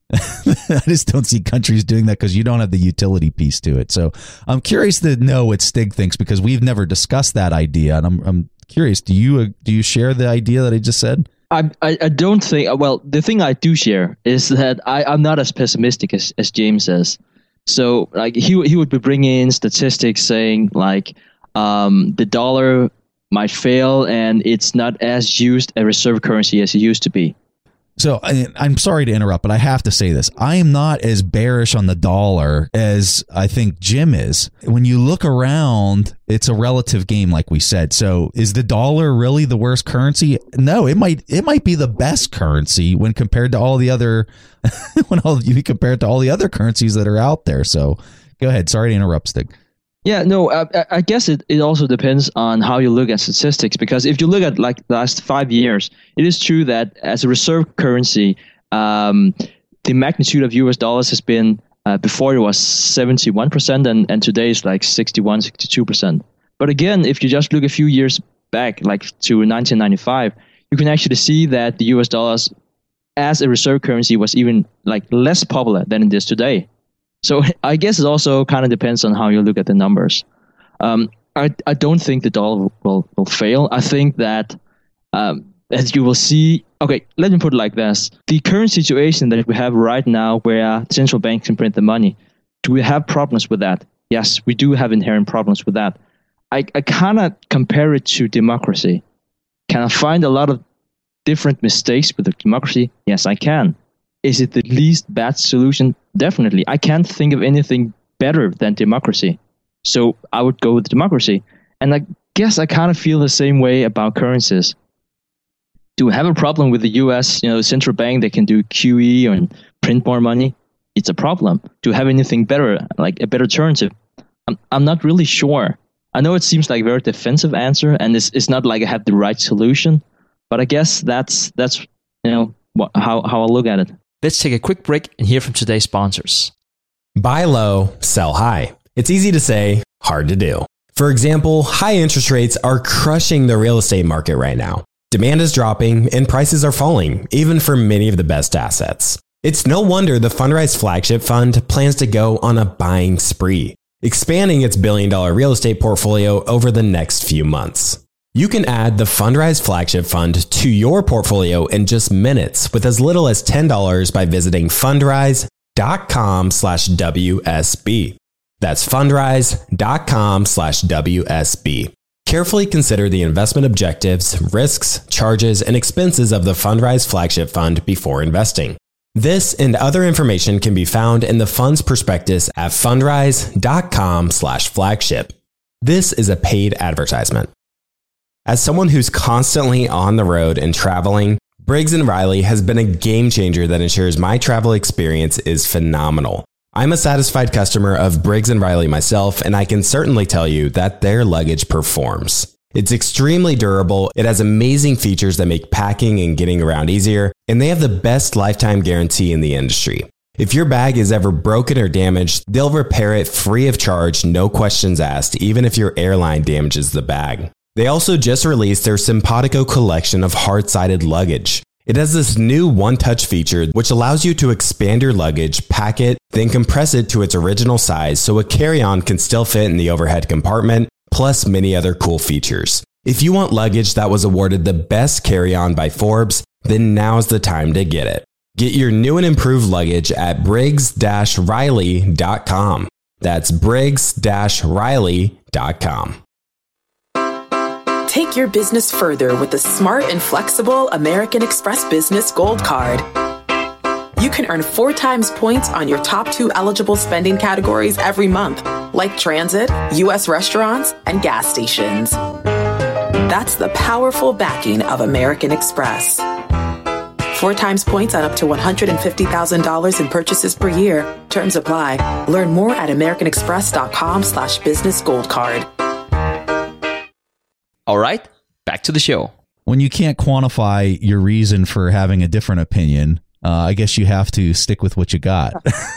I just don't see countries doing that, because you don't have the utility piece to it. So I'm curious to know what Stig thinks, because we've never discussed that idea. And I'm, I'm curious, do you, do you share the idea that I just said? I, I I don't think, well, the thing I do share is that I, I'm not as pessimistic as, as James says. So like he, he would be bringing in statistics saying like um, the dollar might fail and it's not as used a reserve currency as it used to be. So I'm sorry to interrupt, but I have to say this. I am not as bearish on the dollar as I think Jim is. When you look around, it's a relative game, like we said. So is the dollar really the worst currency? No, it might it might be the best currency when compared to all the other when all you compare it to all the other currencies that are out there. So go ahead. Sorry to interrupt, Stig. Yeah, no, I, I guess it, it also depends on how you look at statistics, because if you look at like the last five years, it is true that as a reserve currency, um, the magnitude of U S dollars has been, uh, before it was seventy-one percent and, and today it's like sixty-one, sixty-two percent. But again, if you just look a few years back, like to nineteen ninety-five, you can actually see that the U S dollars as a reserve currency was even like less popular than it is today. So I guess it also kind of depends on how you look at the numbers. Um, I I don't think the dollar will, will fail. I think that um, as you will see, okay, let me put it like this. The current situation that we have right now where central banks can print the money, do we have problems with that? Yes, we do have inherent problems with that. I, I kind of compare it to democracy. Can I find a lot of different mistakes with the democracy? Yes, I can. Is it the least bad solution? Definitely. I can't think of anything better than democracy. So I would go with democracy. And I guess I kind of feel the same way about currencies. Do we have a problem with the U S, you know, central bank that can do Q E and print more money? It's a problem. Do we have anything better, like a better alternative? I'm, I'm not really sure. I know it seems like a very defensive answer, and it's it's not like I have the right solution, but I guess that's that's you know what, how how I look at it. Let's take a quick break and hear from today's sponsors. Buy low, sell high. It's easy to say, hard to do. For example, high interest rates are crushing the real estate market right now. Demand is dropping and prices are falling, even for many of the best assets. It's no wonder the Fundrise Flagship Fund plans to go on a buying spree, expanding its billion dollar real estate portfolio over the next few months. You can add the Fundrise Flagship Fund to your portfolio in just minutes with as little as ten dollars by visiting fundrise.com slash WSB. That's fundrise.com slash WSB. Carefully consider the investment objectives, risks, charges, and expenses of the Fundrise Flagship Fund before investing. This and other information can be found in the fund's prospectus at fundrise.com slash flagship. This is a paid advertisement. As someone who's constantly on the road and traveling, Briggs and Riley has been a game changer that ensures my travel experience is phenomenal. I'm a satisfied customer of Briggs and Riley myself, and I can certainly tell you that their luggage performs. It's extremely durable, it has amazing features that make packing and getting around easier, and they have the best lifetime guarantee in the industry. If your bag is ever broken or damaged, they'll repair it free of charge, no questions asked, even if your airline damages the bag. They also just released their Simpatico collection of hard-sided luggage. It has this new one-touch feature which allows you to expand your luggage, pack it, then compress it to its original size so a carry-on can still fit in the overhead compartment, plus many other cool features. If you want luggage that was awarded the best carry-on by Forbes, then now's the time to get it. Get your new and improved luggage at briggs dash riley dot com. That's briggs dash riley dot com. Take your business further with the smart and flexible American Express Business Gold Card. You can earn four times points on your top two eligible spending categories every month, like transit, U S restaurants, and gas stations. That's the powerful backing of American Express. Four times points on up to one hundred fifty thousand dollars in purchases per year. Terms apply. Learn more at americanexpress.com slash business gold card. All right, back to the show. When you can't quantify your reason for having a different opinion, uh, I guess you have to stick with what you got.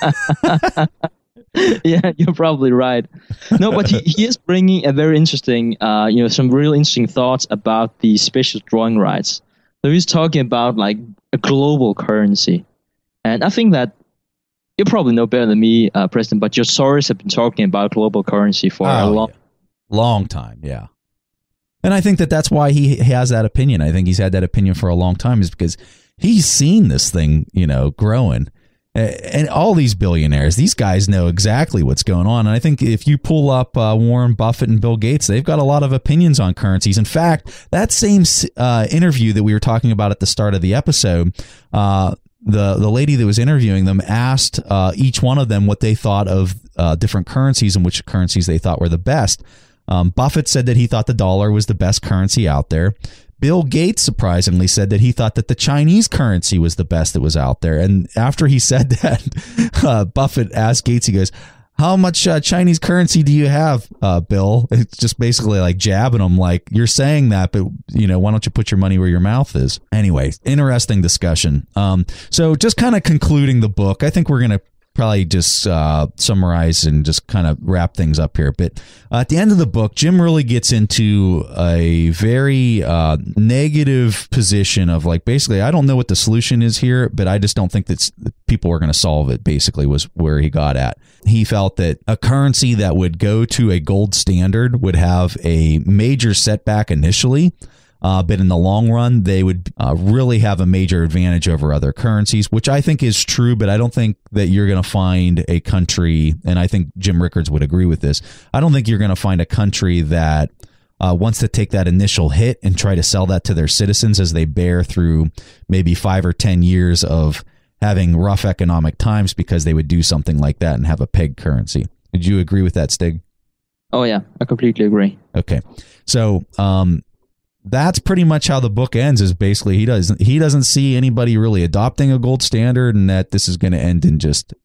Yeah, you're probably right. No, but he, he is bringing a very interesting, uh, you know, some real interesting thoughts about the special drawing rights. So he's talking about like a global currency. And I think that you probably know better than me, uh, Preston, but your sources have been talking about global currency for oh, a long, yeah. long time. Yeah. And I think that that's why he has that opinion. I think he's had that opinion for a long time is because he's seen this thing, you know, growing. And all these billionaires, these guys know exactly what's going on. And I think if you pull up uh, Warren Buffett and Bill Gates, they've got a lot of opinions on currencies. In fact, that same uh, interview that we were talking about at the start of the episode, uh, the, the lady that was interviewing them asked uh, each one of them what they thought of uh, different currencies and which currencies they thought were the best. Um, Buffett said that he thought the dollar was the best currency out there. Bill Gates surprisingly said that he thought that the Chinese currency was the best that was out there. And after he said that, uh, Buffett asked Gates, he goes, how much uh, Chinese currency do you have, uh, Bill? It's just basically like jabbing him like, you're saying that, but, you know, why don't you put your money where your mouth is? Anyway, interesting discussion. Um, so just kind of concluding the book, I think we're going to probably just uh, summarize and just kind of wrap things up here. But uh, at the end of the book, Jim really gets into a very uh, negative position of like, basically, I don't know what the solution is here, but I just don't think that people are going to solve it, basically, was where he got at. He felt that a currency that would go to a gold standard would have a major setback initially. Uh, but in the long run, they would uh, really have a major advantage over other currencies, which I think is true. But I don't think that you're going to find a country, and I think Jim Rickards would agree with this. I don't think you're going to find a country that uh, wants to take that initial hit and try to sell that to their citizens as they bear through maybe five or ten years of having rough economic times, because they would do something like that and have a peg currency. Did you agree with that, Stig? Oh, yeah, I completely agree. Okay. So, um, that's pretty much how the book ends, is basically he doesn't he doesn't see anybody really adopting a gold standard, and that this is going to end in just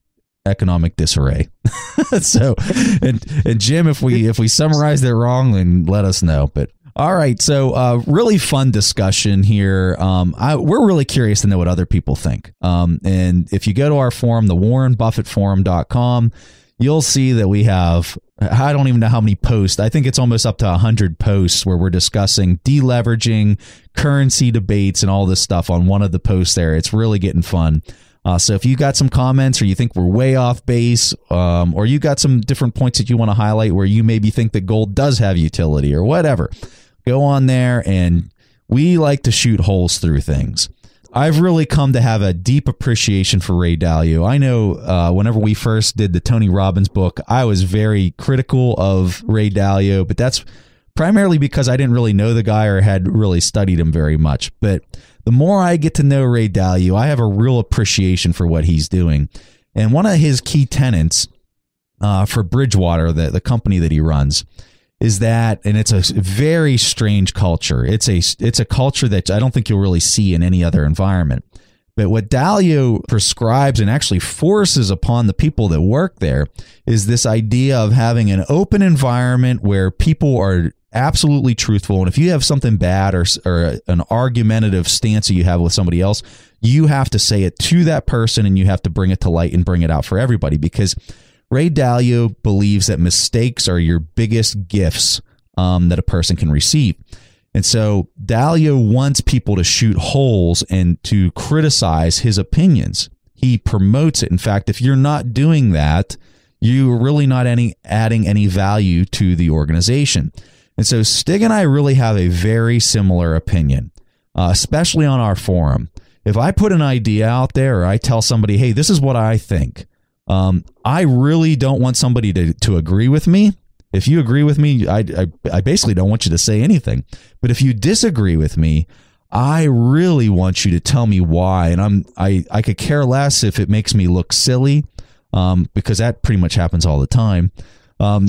economic disarray. So, and, and Jim, if we if we summarized it wrong, then let us know. But all right, so uh, really fun discussion here. Um, I, we're really curious to know what other people think. Um, and if you go to our forum, the warren buffett forum dot com, you'll see that we have, I don't even know how many posts. I think it's almost up to one hundred posts where we're discussing deleveraging, currency debates, and all this stuff on one of the posts there. It's really getting fun. Uh, so if you got some comments, or you think we're way off base, um, or you got some different points that you want to highlight where you maybe think that gold does have utility or whatever, go on there, and we like to shoot holes through things. I've really come to have a deep appreciation for Ray Dalio. I know uh, whenever we first did the Tony Robbins book, I was very critical of Ray Dalio, but that's primarily because I didn't really know the guy or had really studied him very much. But the more I get to know Ray Dalio, I have a real appreciation for what he's doing. And one of his key tenets uh, for Bridgewater, the, the company that he runs, is that, and it's a very strange culture. It's a it's a culture that I don't think you'll really see in any other environment. But what Dalio prescribes and actually forces upon the people that work there is this idea of having an open environment where people are absolutely truthful. And if you have something bad or, or an argumentative stance that you have with somebody else, you have to say it to that person, and you have to bring it to light and bring it out for everybody, because Ray Dalio believes that mistakes are your biggest gifts um, that a person can receive. And so Dalio wants people to shoot holes and to criticize his opinions. He promotes it. In fact, if you're not doing that, you're really not any adding any value to the organization. And so Stig and I really have a very similar opinion, uh, especially on our forum. If I put an idea out there, or I tell somebody, hey, this is what I think, Um, I really don't want somebody to, to agree with me. If you agree with me, I, I, I basically don't want you to say anything. But if you disagree with me, I really want you to tell me why. And I'm I, I could care less if it makes me look silly, um, because that pretty much happens all the time. Um,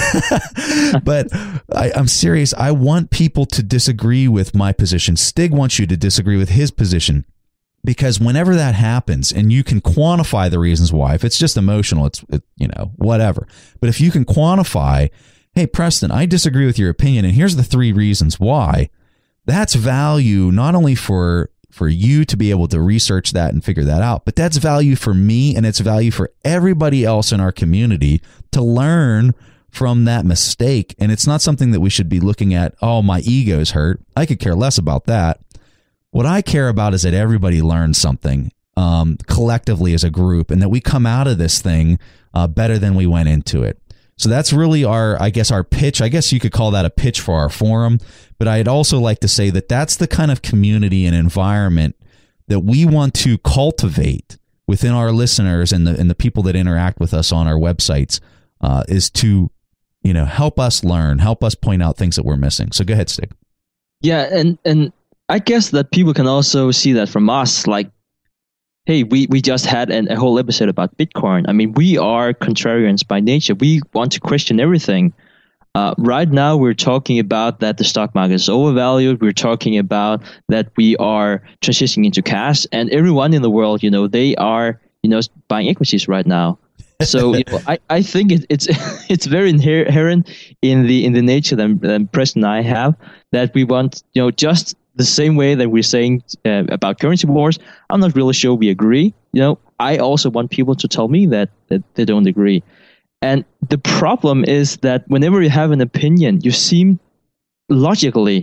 but I, I'm serious. I want people to disagree with my position. Stig wants you to disagree with his position. Because whenever that happens, and you can quantify the reasons why, if it's just emotional, it's, it, you know, whatever. But if you can quantify, hey, Preston, I disagree with your opinion, and here's the three reasons why, that's value not only for for you to be able to research that and figure that out, but that's value for me, and it's value for everybody else in our community to learn from that mistake. And it's not something that we should be looking at, oh, my ego's hurt. I could care less about that. What I care about is that everybody learns something um, collectively as a group, and that we come out of this thing uh, better than we went into it. So that's really our, I guess, our pitch. I guess you could call that a pitch for our forum. But I'd also like to say that that's the kind of community and environment that we want to cultivate within our listeners and the and the people that interact with us on our websites, uh, is to, you know, help us learn, help us point out things that we're missing. So go ahead, Stig. Yeah, and and. I guess that people can also see that from us, like, hey, we, we just had an, a whole episode about Bitcoin. I mean, we are contrarians by nature. We want to question everything. Uh, right now, we're talking about that the stock market is overvalued. We're talking about that we are transitioning into cash, and everyone in the world, you know, they are, you know, buying equities right now. So you know, I, I think it, it's it's very inherent in the in the nature that, that Preston and I have, that we want, you know, just the same way that we're saying uh, about currency wars. I'm not really sure we agree. You know, I also want people to tell me that, that they don't agree. And the problem is that whenever you have an opinion, you seem logically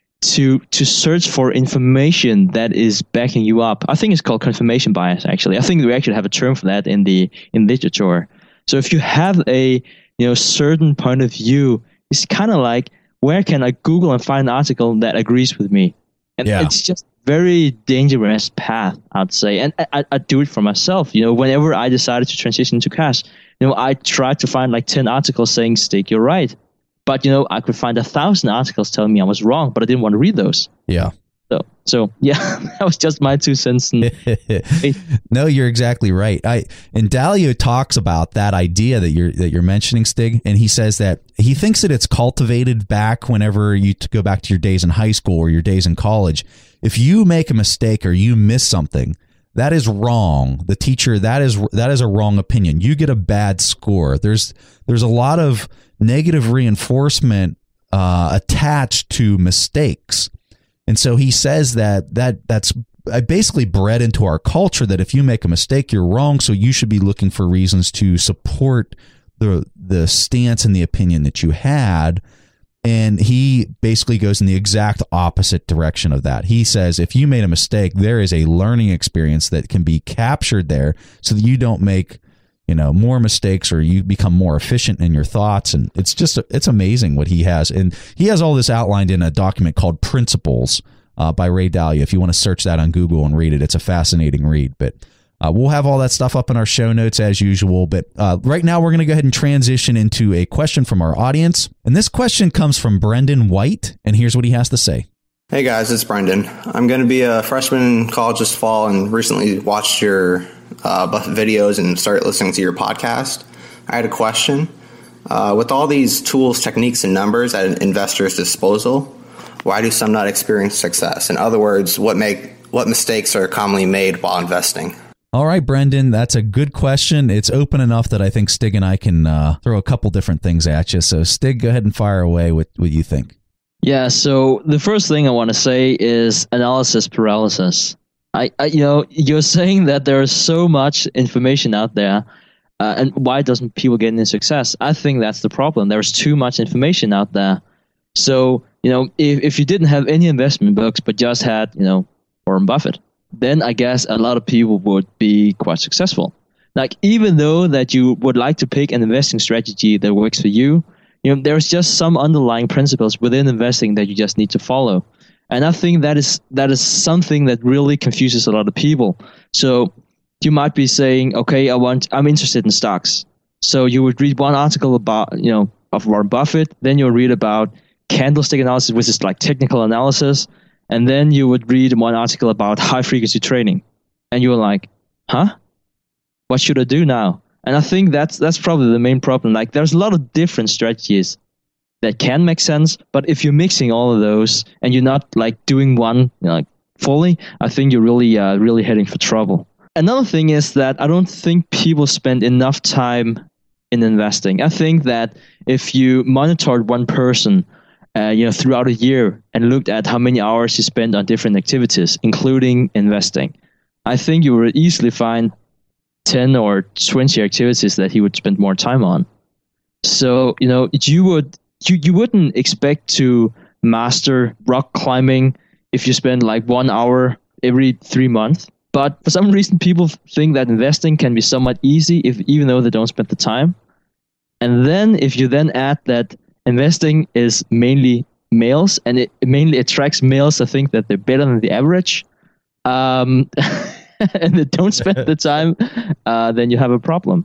to to search for information that is backing you up. I think it's called confirmation bias, actually. I think we actually have a term for that in the in literature. So if you have a you know certain point of view, it's kind of like, where can I Google and find an article that agrees with me? And yeah. It's just very dangerous path, I'd say. And I, I do it for myself. You know, whenever I decided to transition to cash, you know, I tried to find like ten articles saying, Stig, you're right. But, you know, I could find a thousand articles telling me I was wrong, but I didn't want to read those. Yeah. So, so yeah, that was just my two cents. And no, you're exactly right. I and Dalio talks about that idea that you're that you're mentioning, Stig, and he says that he thinks that it's cultivated back whenever you go back to your days in high school or your days in college. If you make a mistake or you miss something, that is wrong. The teacher, that is that is a wrong opinion. You get a bad score. There's there's a lot of negative reinforcement uh, attached to mistakes. And so he says that that that's basically bred into our culture that if you make a mistake, you're wrong. So you should be looking for reasons to support the the stance and the opinion that you had. And he basically goes in the exact opposite direction of that. He says, if you made a mistake, there is a learning experience that can be captured there so that you don't make, you know, more mistakes or you become more efficient in your thoughts. And it's just, it's amazing what he has. And he has all this outlined in a document called Principles uh, by Ray Dalio. If you want to search that on Google and read it, it's a fascinating read. But Uh, we'll have all that stuff up in our show notes as usual. But uh, right now, we're going to go ahead and transition into a question from our audience. And this question comes from Brendan White. And here's what he has to say. Hey, guys, it's Brendan. I'm going to be a freshman in college this fall and recently watched your uh, Buffett videos and started listening to your podcast. I had a question. Uh, with all these tools, techniques, and numbers at an investor's disposal, why do some not experience success? In other words, what make what mistakes are commonly made while investing? All right, Brendan, that's a good question. It's open enough that I think Stig and I can uh, throw a couple different things at you. So, Stig, go ahead and fire away with what you think. Yeah, so the first thing I want to say is analysis paralysis. I, I you know, you're saying that there is so much information out there, uh, and why doesn't people get any success? I think that's the problem. There's too much information out there. So, you know, if, if you didn't have any investment books but just had, you know, Warren Buffett, then I guess a lot of people would be quite successful. Like, even though that you would like to pick an investing strategy that works for you, you know, there's just some underlying principles within investing that you just need to follow. And I think that is that is something that really confuses a lot of people. So you might be saying, okay, I want, I'm interested in stocks. So you would read one article about, you know, of Warren Buffett, then you'll read about candlestick analysis, which is like technical analysis. And then you would read one article about high-frequency trading. And you were like, huh? What should I do now? And I think that's that's probably the main problem. Like, there's a lot of different strategies that can make sense. But if you're mixing all of those and you're not, like, doing one, you know, like fully, I think you're really, uh, really heading for trouble. Another thing is that I don't think people spend enough time in investing. I think that if you monitored one person Uh, you know, throughout a year and looked at how many hours you spend on different activities, including investing, I think you would easily find ten or twenty activities that he would spend more time on. So, you know, you would you, you wouldn't expect to master rock climbing if you spend like one hour every three months. But for some reason, people think that investing can be somewhat easy, if even though they don't spend the time. And then if you then add that investing is mainly males, and it mainly attracts males, I think that they're better than the average, um, and they don't spend the time, uh, then you have a problem.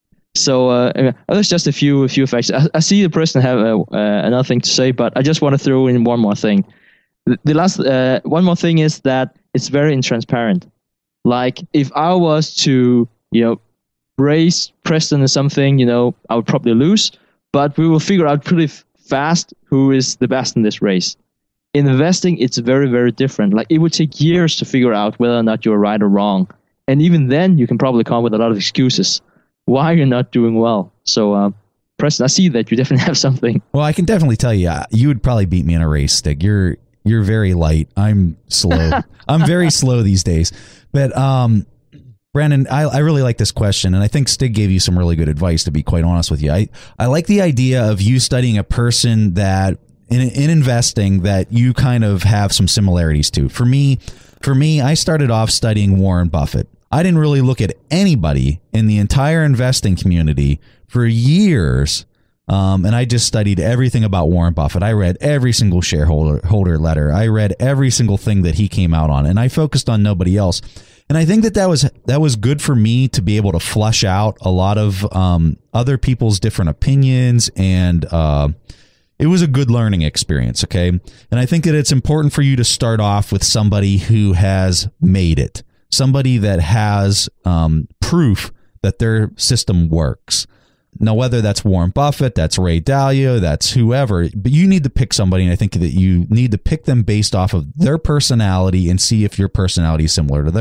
So uh, there's just a few a few facts. I, I see the person have uh, uh, another thing to say, but I just want to throw in one more thing. The, the last uh, one more thing is that it's very intransparent. Like, if I was to, you know, raise Preston or something, you know, I would probably lose. But we will figure out pretty f- fast who is the best in this race. In investing, it's very, very different. Like, it would take years to figure out whether or not you're right or wrong. And even then, you can probably come up with a lot of excuses why you're not doing well. So, uh, Preston, I see that you definitely have something. Well, I can definitely tell you, you would probably beat me in a race, Stig. You're you're very light. I'm slow. I'm very slow these days. But um, Brandon, I, I really like this question, and I think Stig gave you some really good advice, to be quite honest with you. I, I like the idea of you studying a person that, in, in investing, that you kind of have some similarities to. For me, for me, I started off studying Warren Buffett. I didn't really look at anybody in the entire investing community for years, um, and I just studied everything about Warren Buffett. I read every single shareholder holder letter. I read every single thing that he came out on, and I focused on nobody else. And I think that that was that was good for me to be able to flush out a lot of um, other people's different opinions, and uh, it was a good learning experience. Okay, and I think that it's important for you to start off with somebody who has made it, somebody that has um, proof that their system works. Now, whether that's Warren Buffett, that's Ray Dalio, that's whoever, but you need to pick somebody, and I think that you need to pick them based off of their personality and see if your personality is similar to theirs.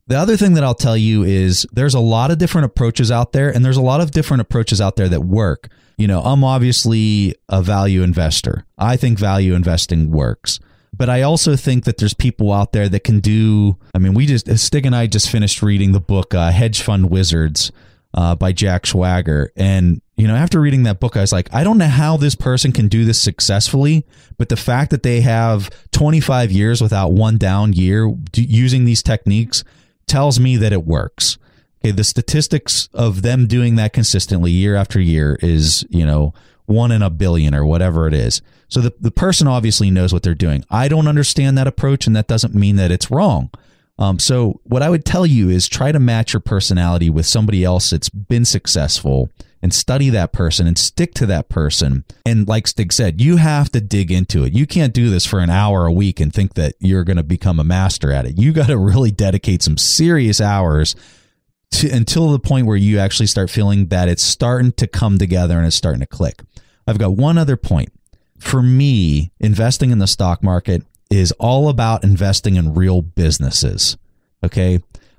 The other thing that I'll tell you is there's a lot of different approaches out there, and there's a lot of different approaches out there that work. You know, I'm obviously a value investor. I think value investing works. But I also think that there's people out there that can do, I mean, we just, Stig and I just finished reading the book uh, Hedge Fund Wizards uh, by Jack Schwager. And, you know, after reading that book, I was like, I don't know how this person can do this successfully, but the fact that they have twenty-five years without one down year using these techniques tells me that it works. Okay, the statistics of them doing that consistently year after year is, you know, one in a billion or whatever it is. So the, the person obviously knows what they're doing. I don't understand that approach, and that doesn't mean that it's wrong. Um, so what I would tell you is try to match your personality with somebody else that's been successful and study that person and stick to that person. And like Stig said, you have to dig into it. You can't do this for an hour a week and think that you're going to become a master at it. You got to really dedicate some serious hours to, until the point where you actually start feeling that it's starting to come together and it's starting to click. I've got one other point. For me, investing in the stock market is all about investing in real businesses. Okay.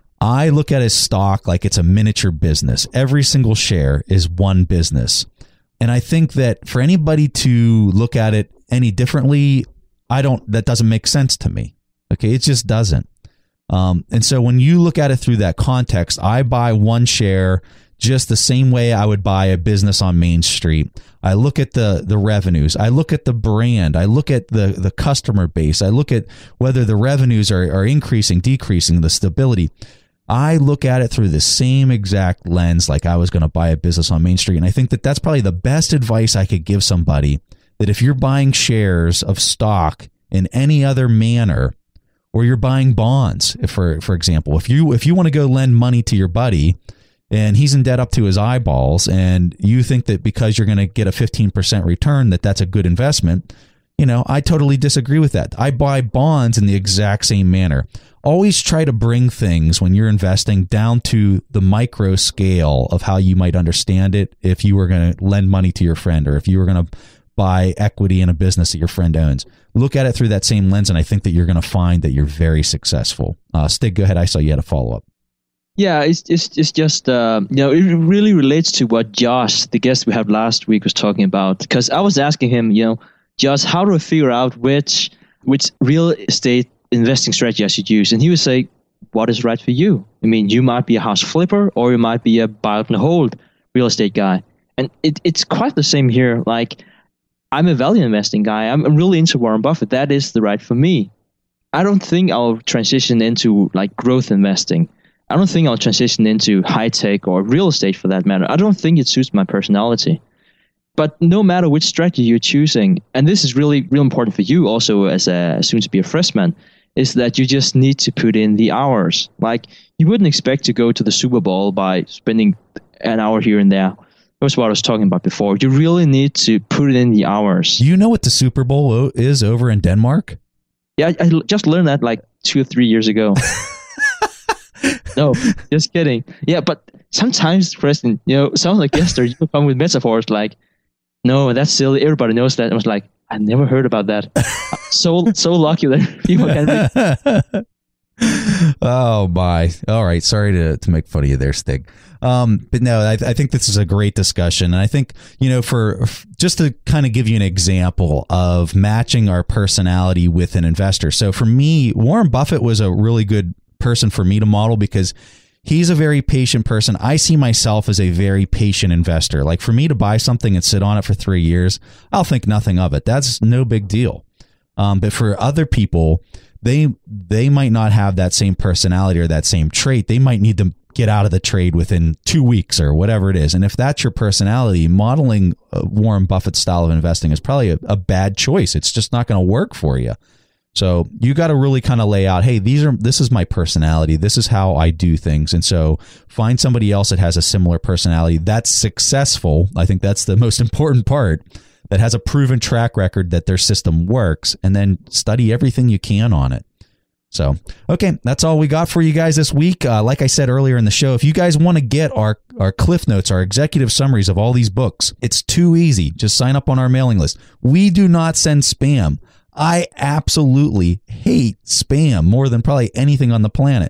I look at a stock like it's a miniature business. Every single share is one business. And I think that for anybody to look at it any differently, I don't, that doesn't make sense to me. Okay. It just doesn't. Um, and so when you look at it through that context, I buy one share just the same way I would buy a business on Main Street. I look at the the revenues. I look at the brand. I look at the, the customer base. I look at whether the revenues are, are increasing, decreasing, the stability. I look at it through the same exact lens like I was going to buy a business on Main Street. And I think that that's probably the best advice I could give somebody, that if you're buying shares of stock in any other manner, or you're buying bonds, if for for example, if you if you want to go lend money to your buddy and he's in debt up to his eyeballs, and you think that because you're going to get a fifteen percent return that that's a good investment, you know, I totally disagree with that. I buy bonds in the exact same manner. Always try to bring things when you're investing down to the micro scale of how you might understand it if you were going to lend money to your friend, or if you were going to buy equity in a business that your friend owns. Look at it through that same lens, and I think that you're going to find that you're very successful. Uh, Stig, go ahead. I saw you had a follow-up. Yeah, it's it's it's just uh, you know, it really relates to what Josh, the guest we had last week, was talking about. Because I was asking him, you know, Josh, how do I figure out which which real estate investing strategy I should use? And he would say, what is right for you? I mean, you might be a house flipper, or you might be a buy and hold real estate guy. And it it's quite the same here. Like, I'm a value investing guy. I'm really into Warren Buffett. That is the right for me. I don't think I'll transition into like growth investing. I don't think I'll transition into high tech or real estate for that matter. I don't think it suits my personality. But no matter which strategy you're choosing, and this is really, really important for you also as a soon to be a freshman, is that you just need to put in the hours. Like, you wouldn't expect to go to the Super Bowl by spending an hour here and there. That's what I was talking about before. You really need to put in the hours. Do you know what the Super Bowl is over in Denmark? Yeah, I, I just learned that like two or three years ago. No, just kidding. Yeah, but sometimes, Preston, you know, sounds like yesterday you come with metaphors like, no, that's silly. Everybody knows that. I was like, I never heard about that. so so lucky that people can. Oh my! All right, sorry to to make fun of you there, Stig. Um, but no, I, I think this is a great discussion, and I think, you know, for just to kind of give you an example of matching our personality with an investor. So for me, Warren Buffett was a really good person for me to model because he's a very patient person. I see myself as a very patient investor. Like, for me to buy something and sit on it for three years, I'll think nothing of it. That's no big deal. Um, but for other people, they they might not have that same personality or that same trait. They might need to get out of the trade within two weeks or whatever it is. And if that's your personality, modeling Warren Buffett's style of investing is probably a, a bad choice. It's just not going to work for you. So you got to really kind of lay out, hey, these are this is my personality. This is how I do things. And so find somebody else that has a similar personality that's successful. I think that's the most important part, that has a proven track record that their system works, and then study everything you can on it. So, okay, that's all we got for you guys this week. Uh, like I said earlier in the show, if you guys want to get our, our Cliff Notes, our executive summaries of all these books, it's too easy. Just sign up on our mailing list. We do not send spam. I absolutely hate spam more than probably anything on the planet.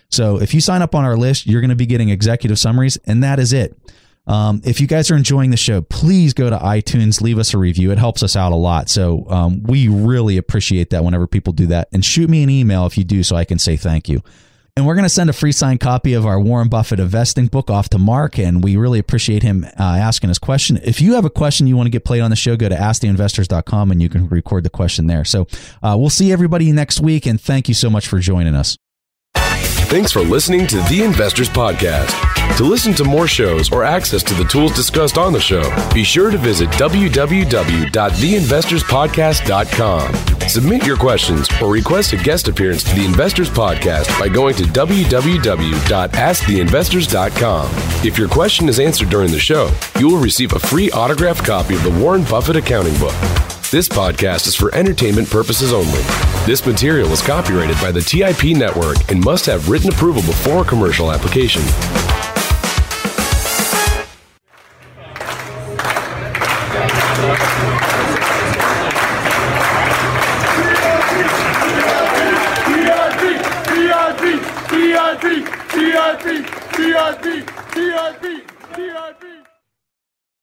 So if you sign up on our list, you're going to be getting executive summaries, and that is it. Um, if you guys are enjoying the show, please go to iTunes, leave us a review. It helps us out a lot. So um, we really appreciate that whenever people do that. And shoot me an email if you do so I can say thank you. And we're going to send a free signed copy of our Warren Buffett investing book off to Mark, and we really appreciate him uh, asking his question. If you have a question you want to get played on the show, go to ask the investors dot com and you can record the question there. So uh, we'll see everybody next week, and thank you so much for joining us. Thanks for listening to The Investors Podcast. To listen to more shows or access to the tools discussed on the show, be sure to visit w w w dot the investors podcast dot com. Submit your questions or request a guest appearance to The Investors Podcast by going to w w w dot ask the investors dot com. If your question is answered during the show, you will receive a free autographed copy of the Warren Buffett Accounting Book. This podcast is for entertainment purposes only. This material is copyrighted by the T I P Network and must have written approval before commercial application.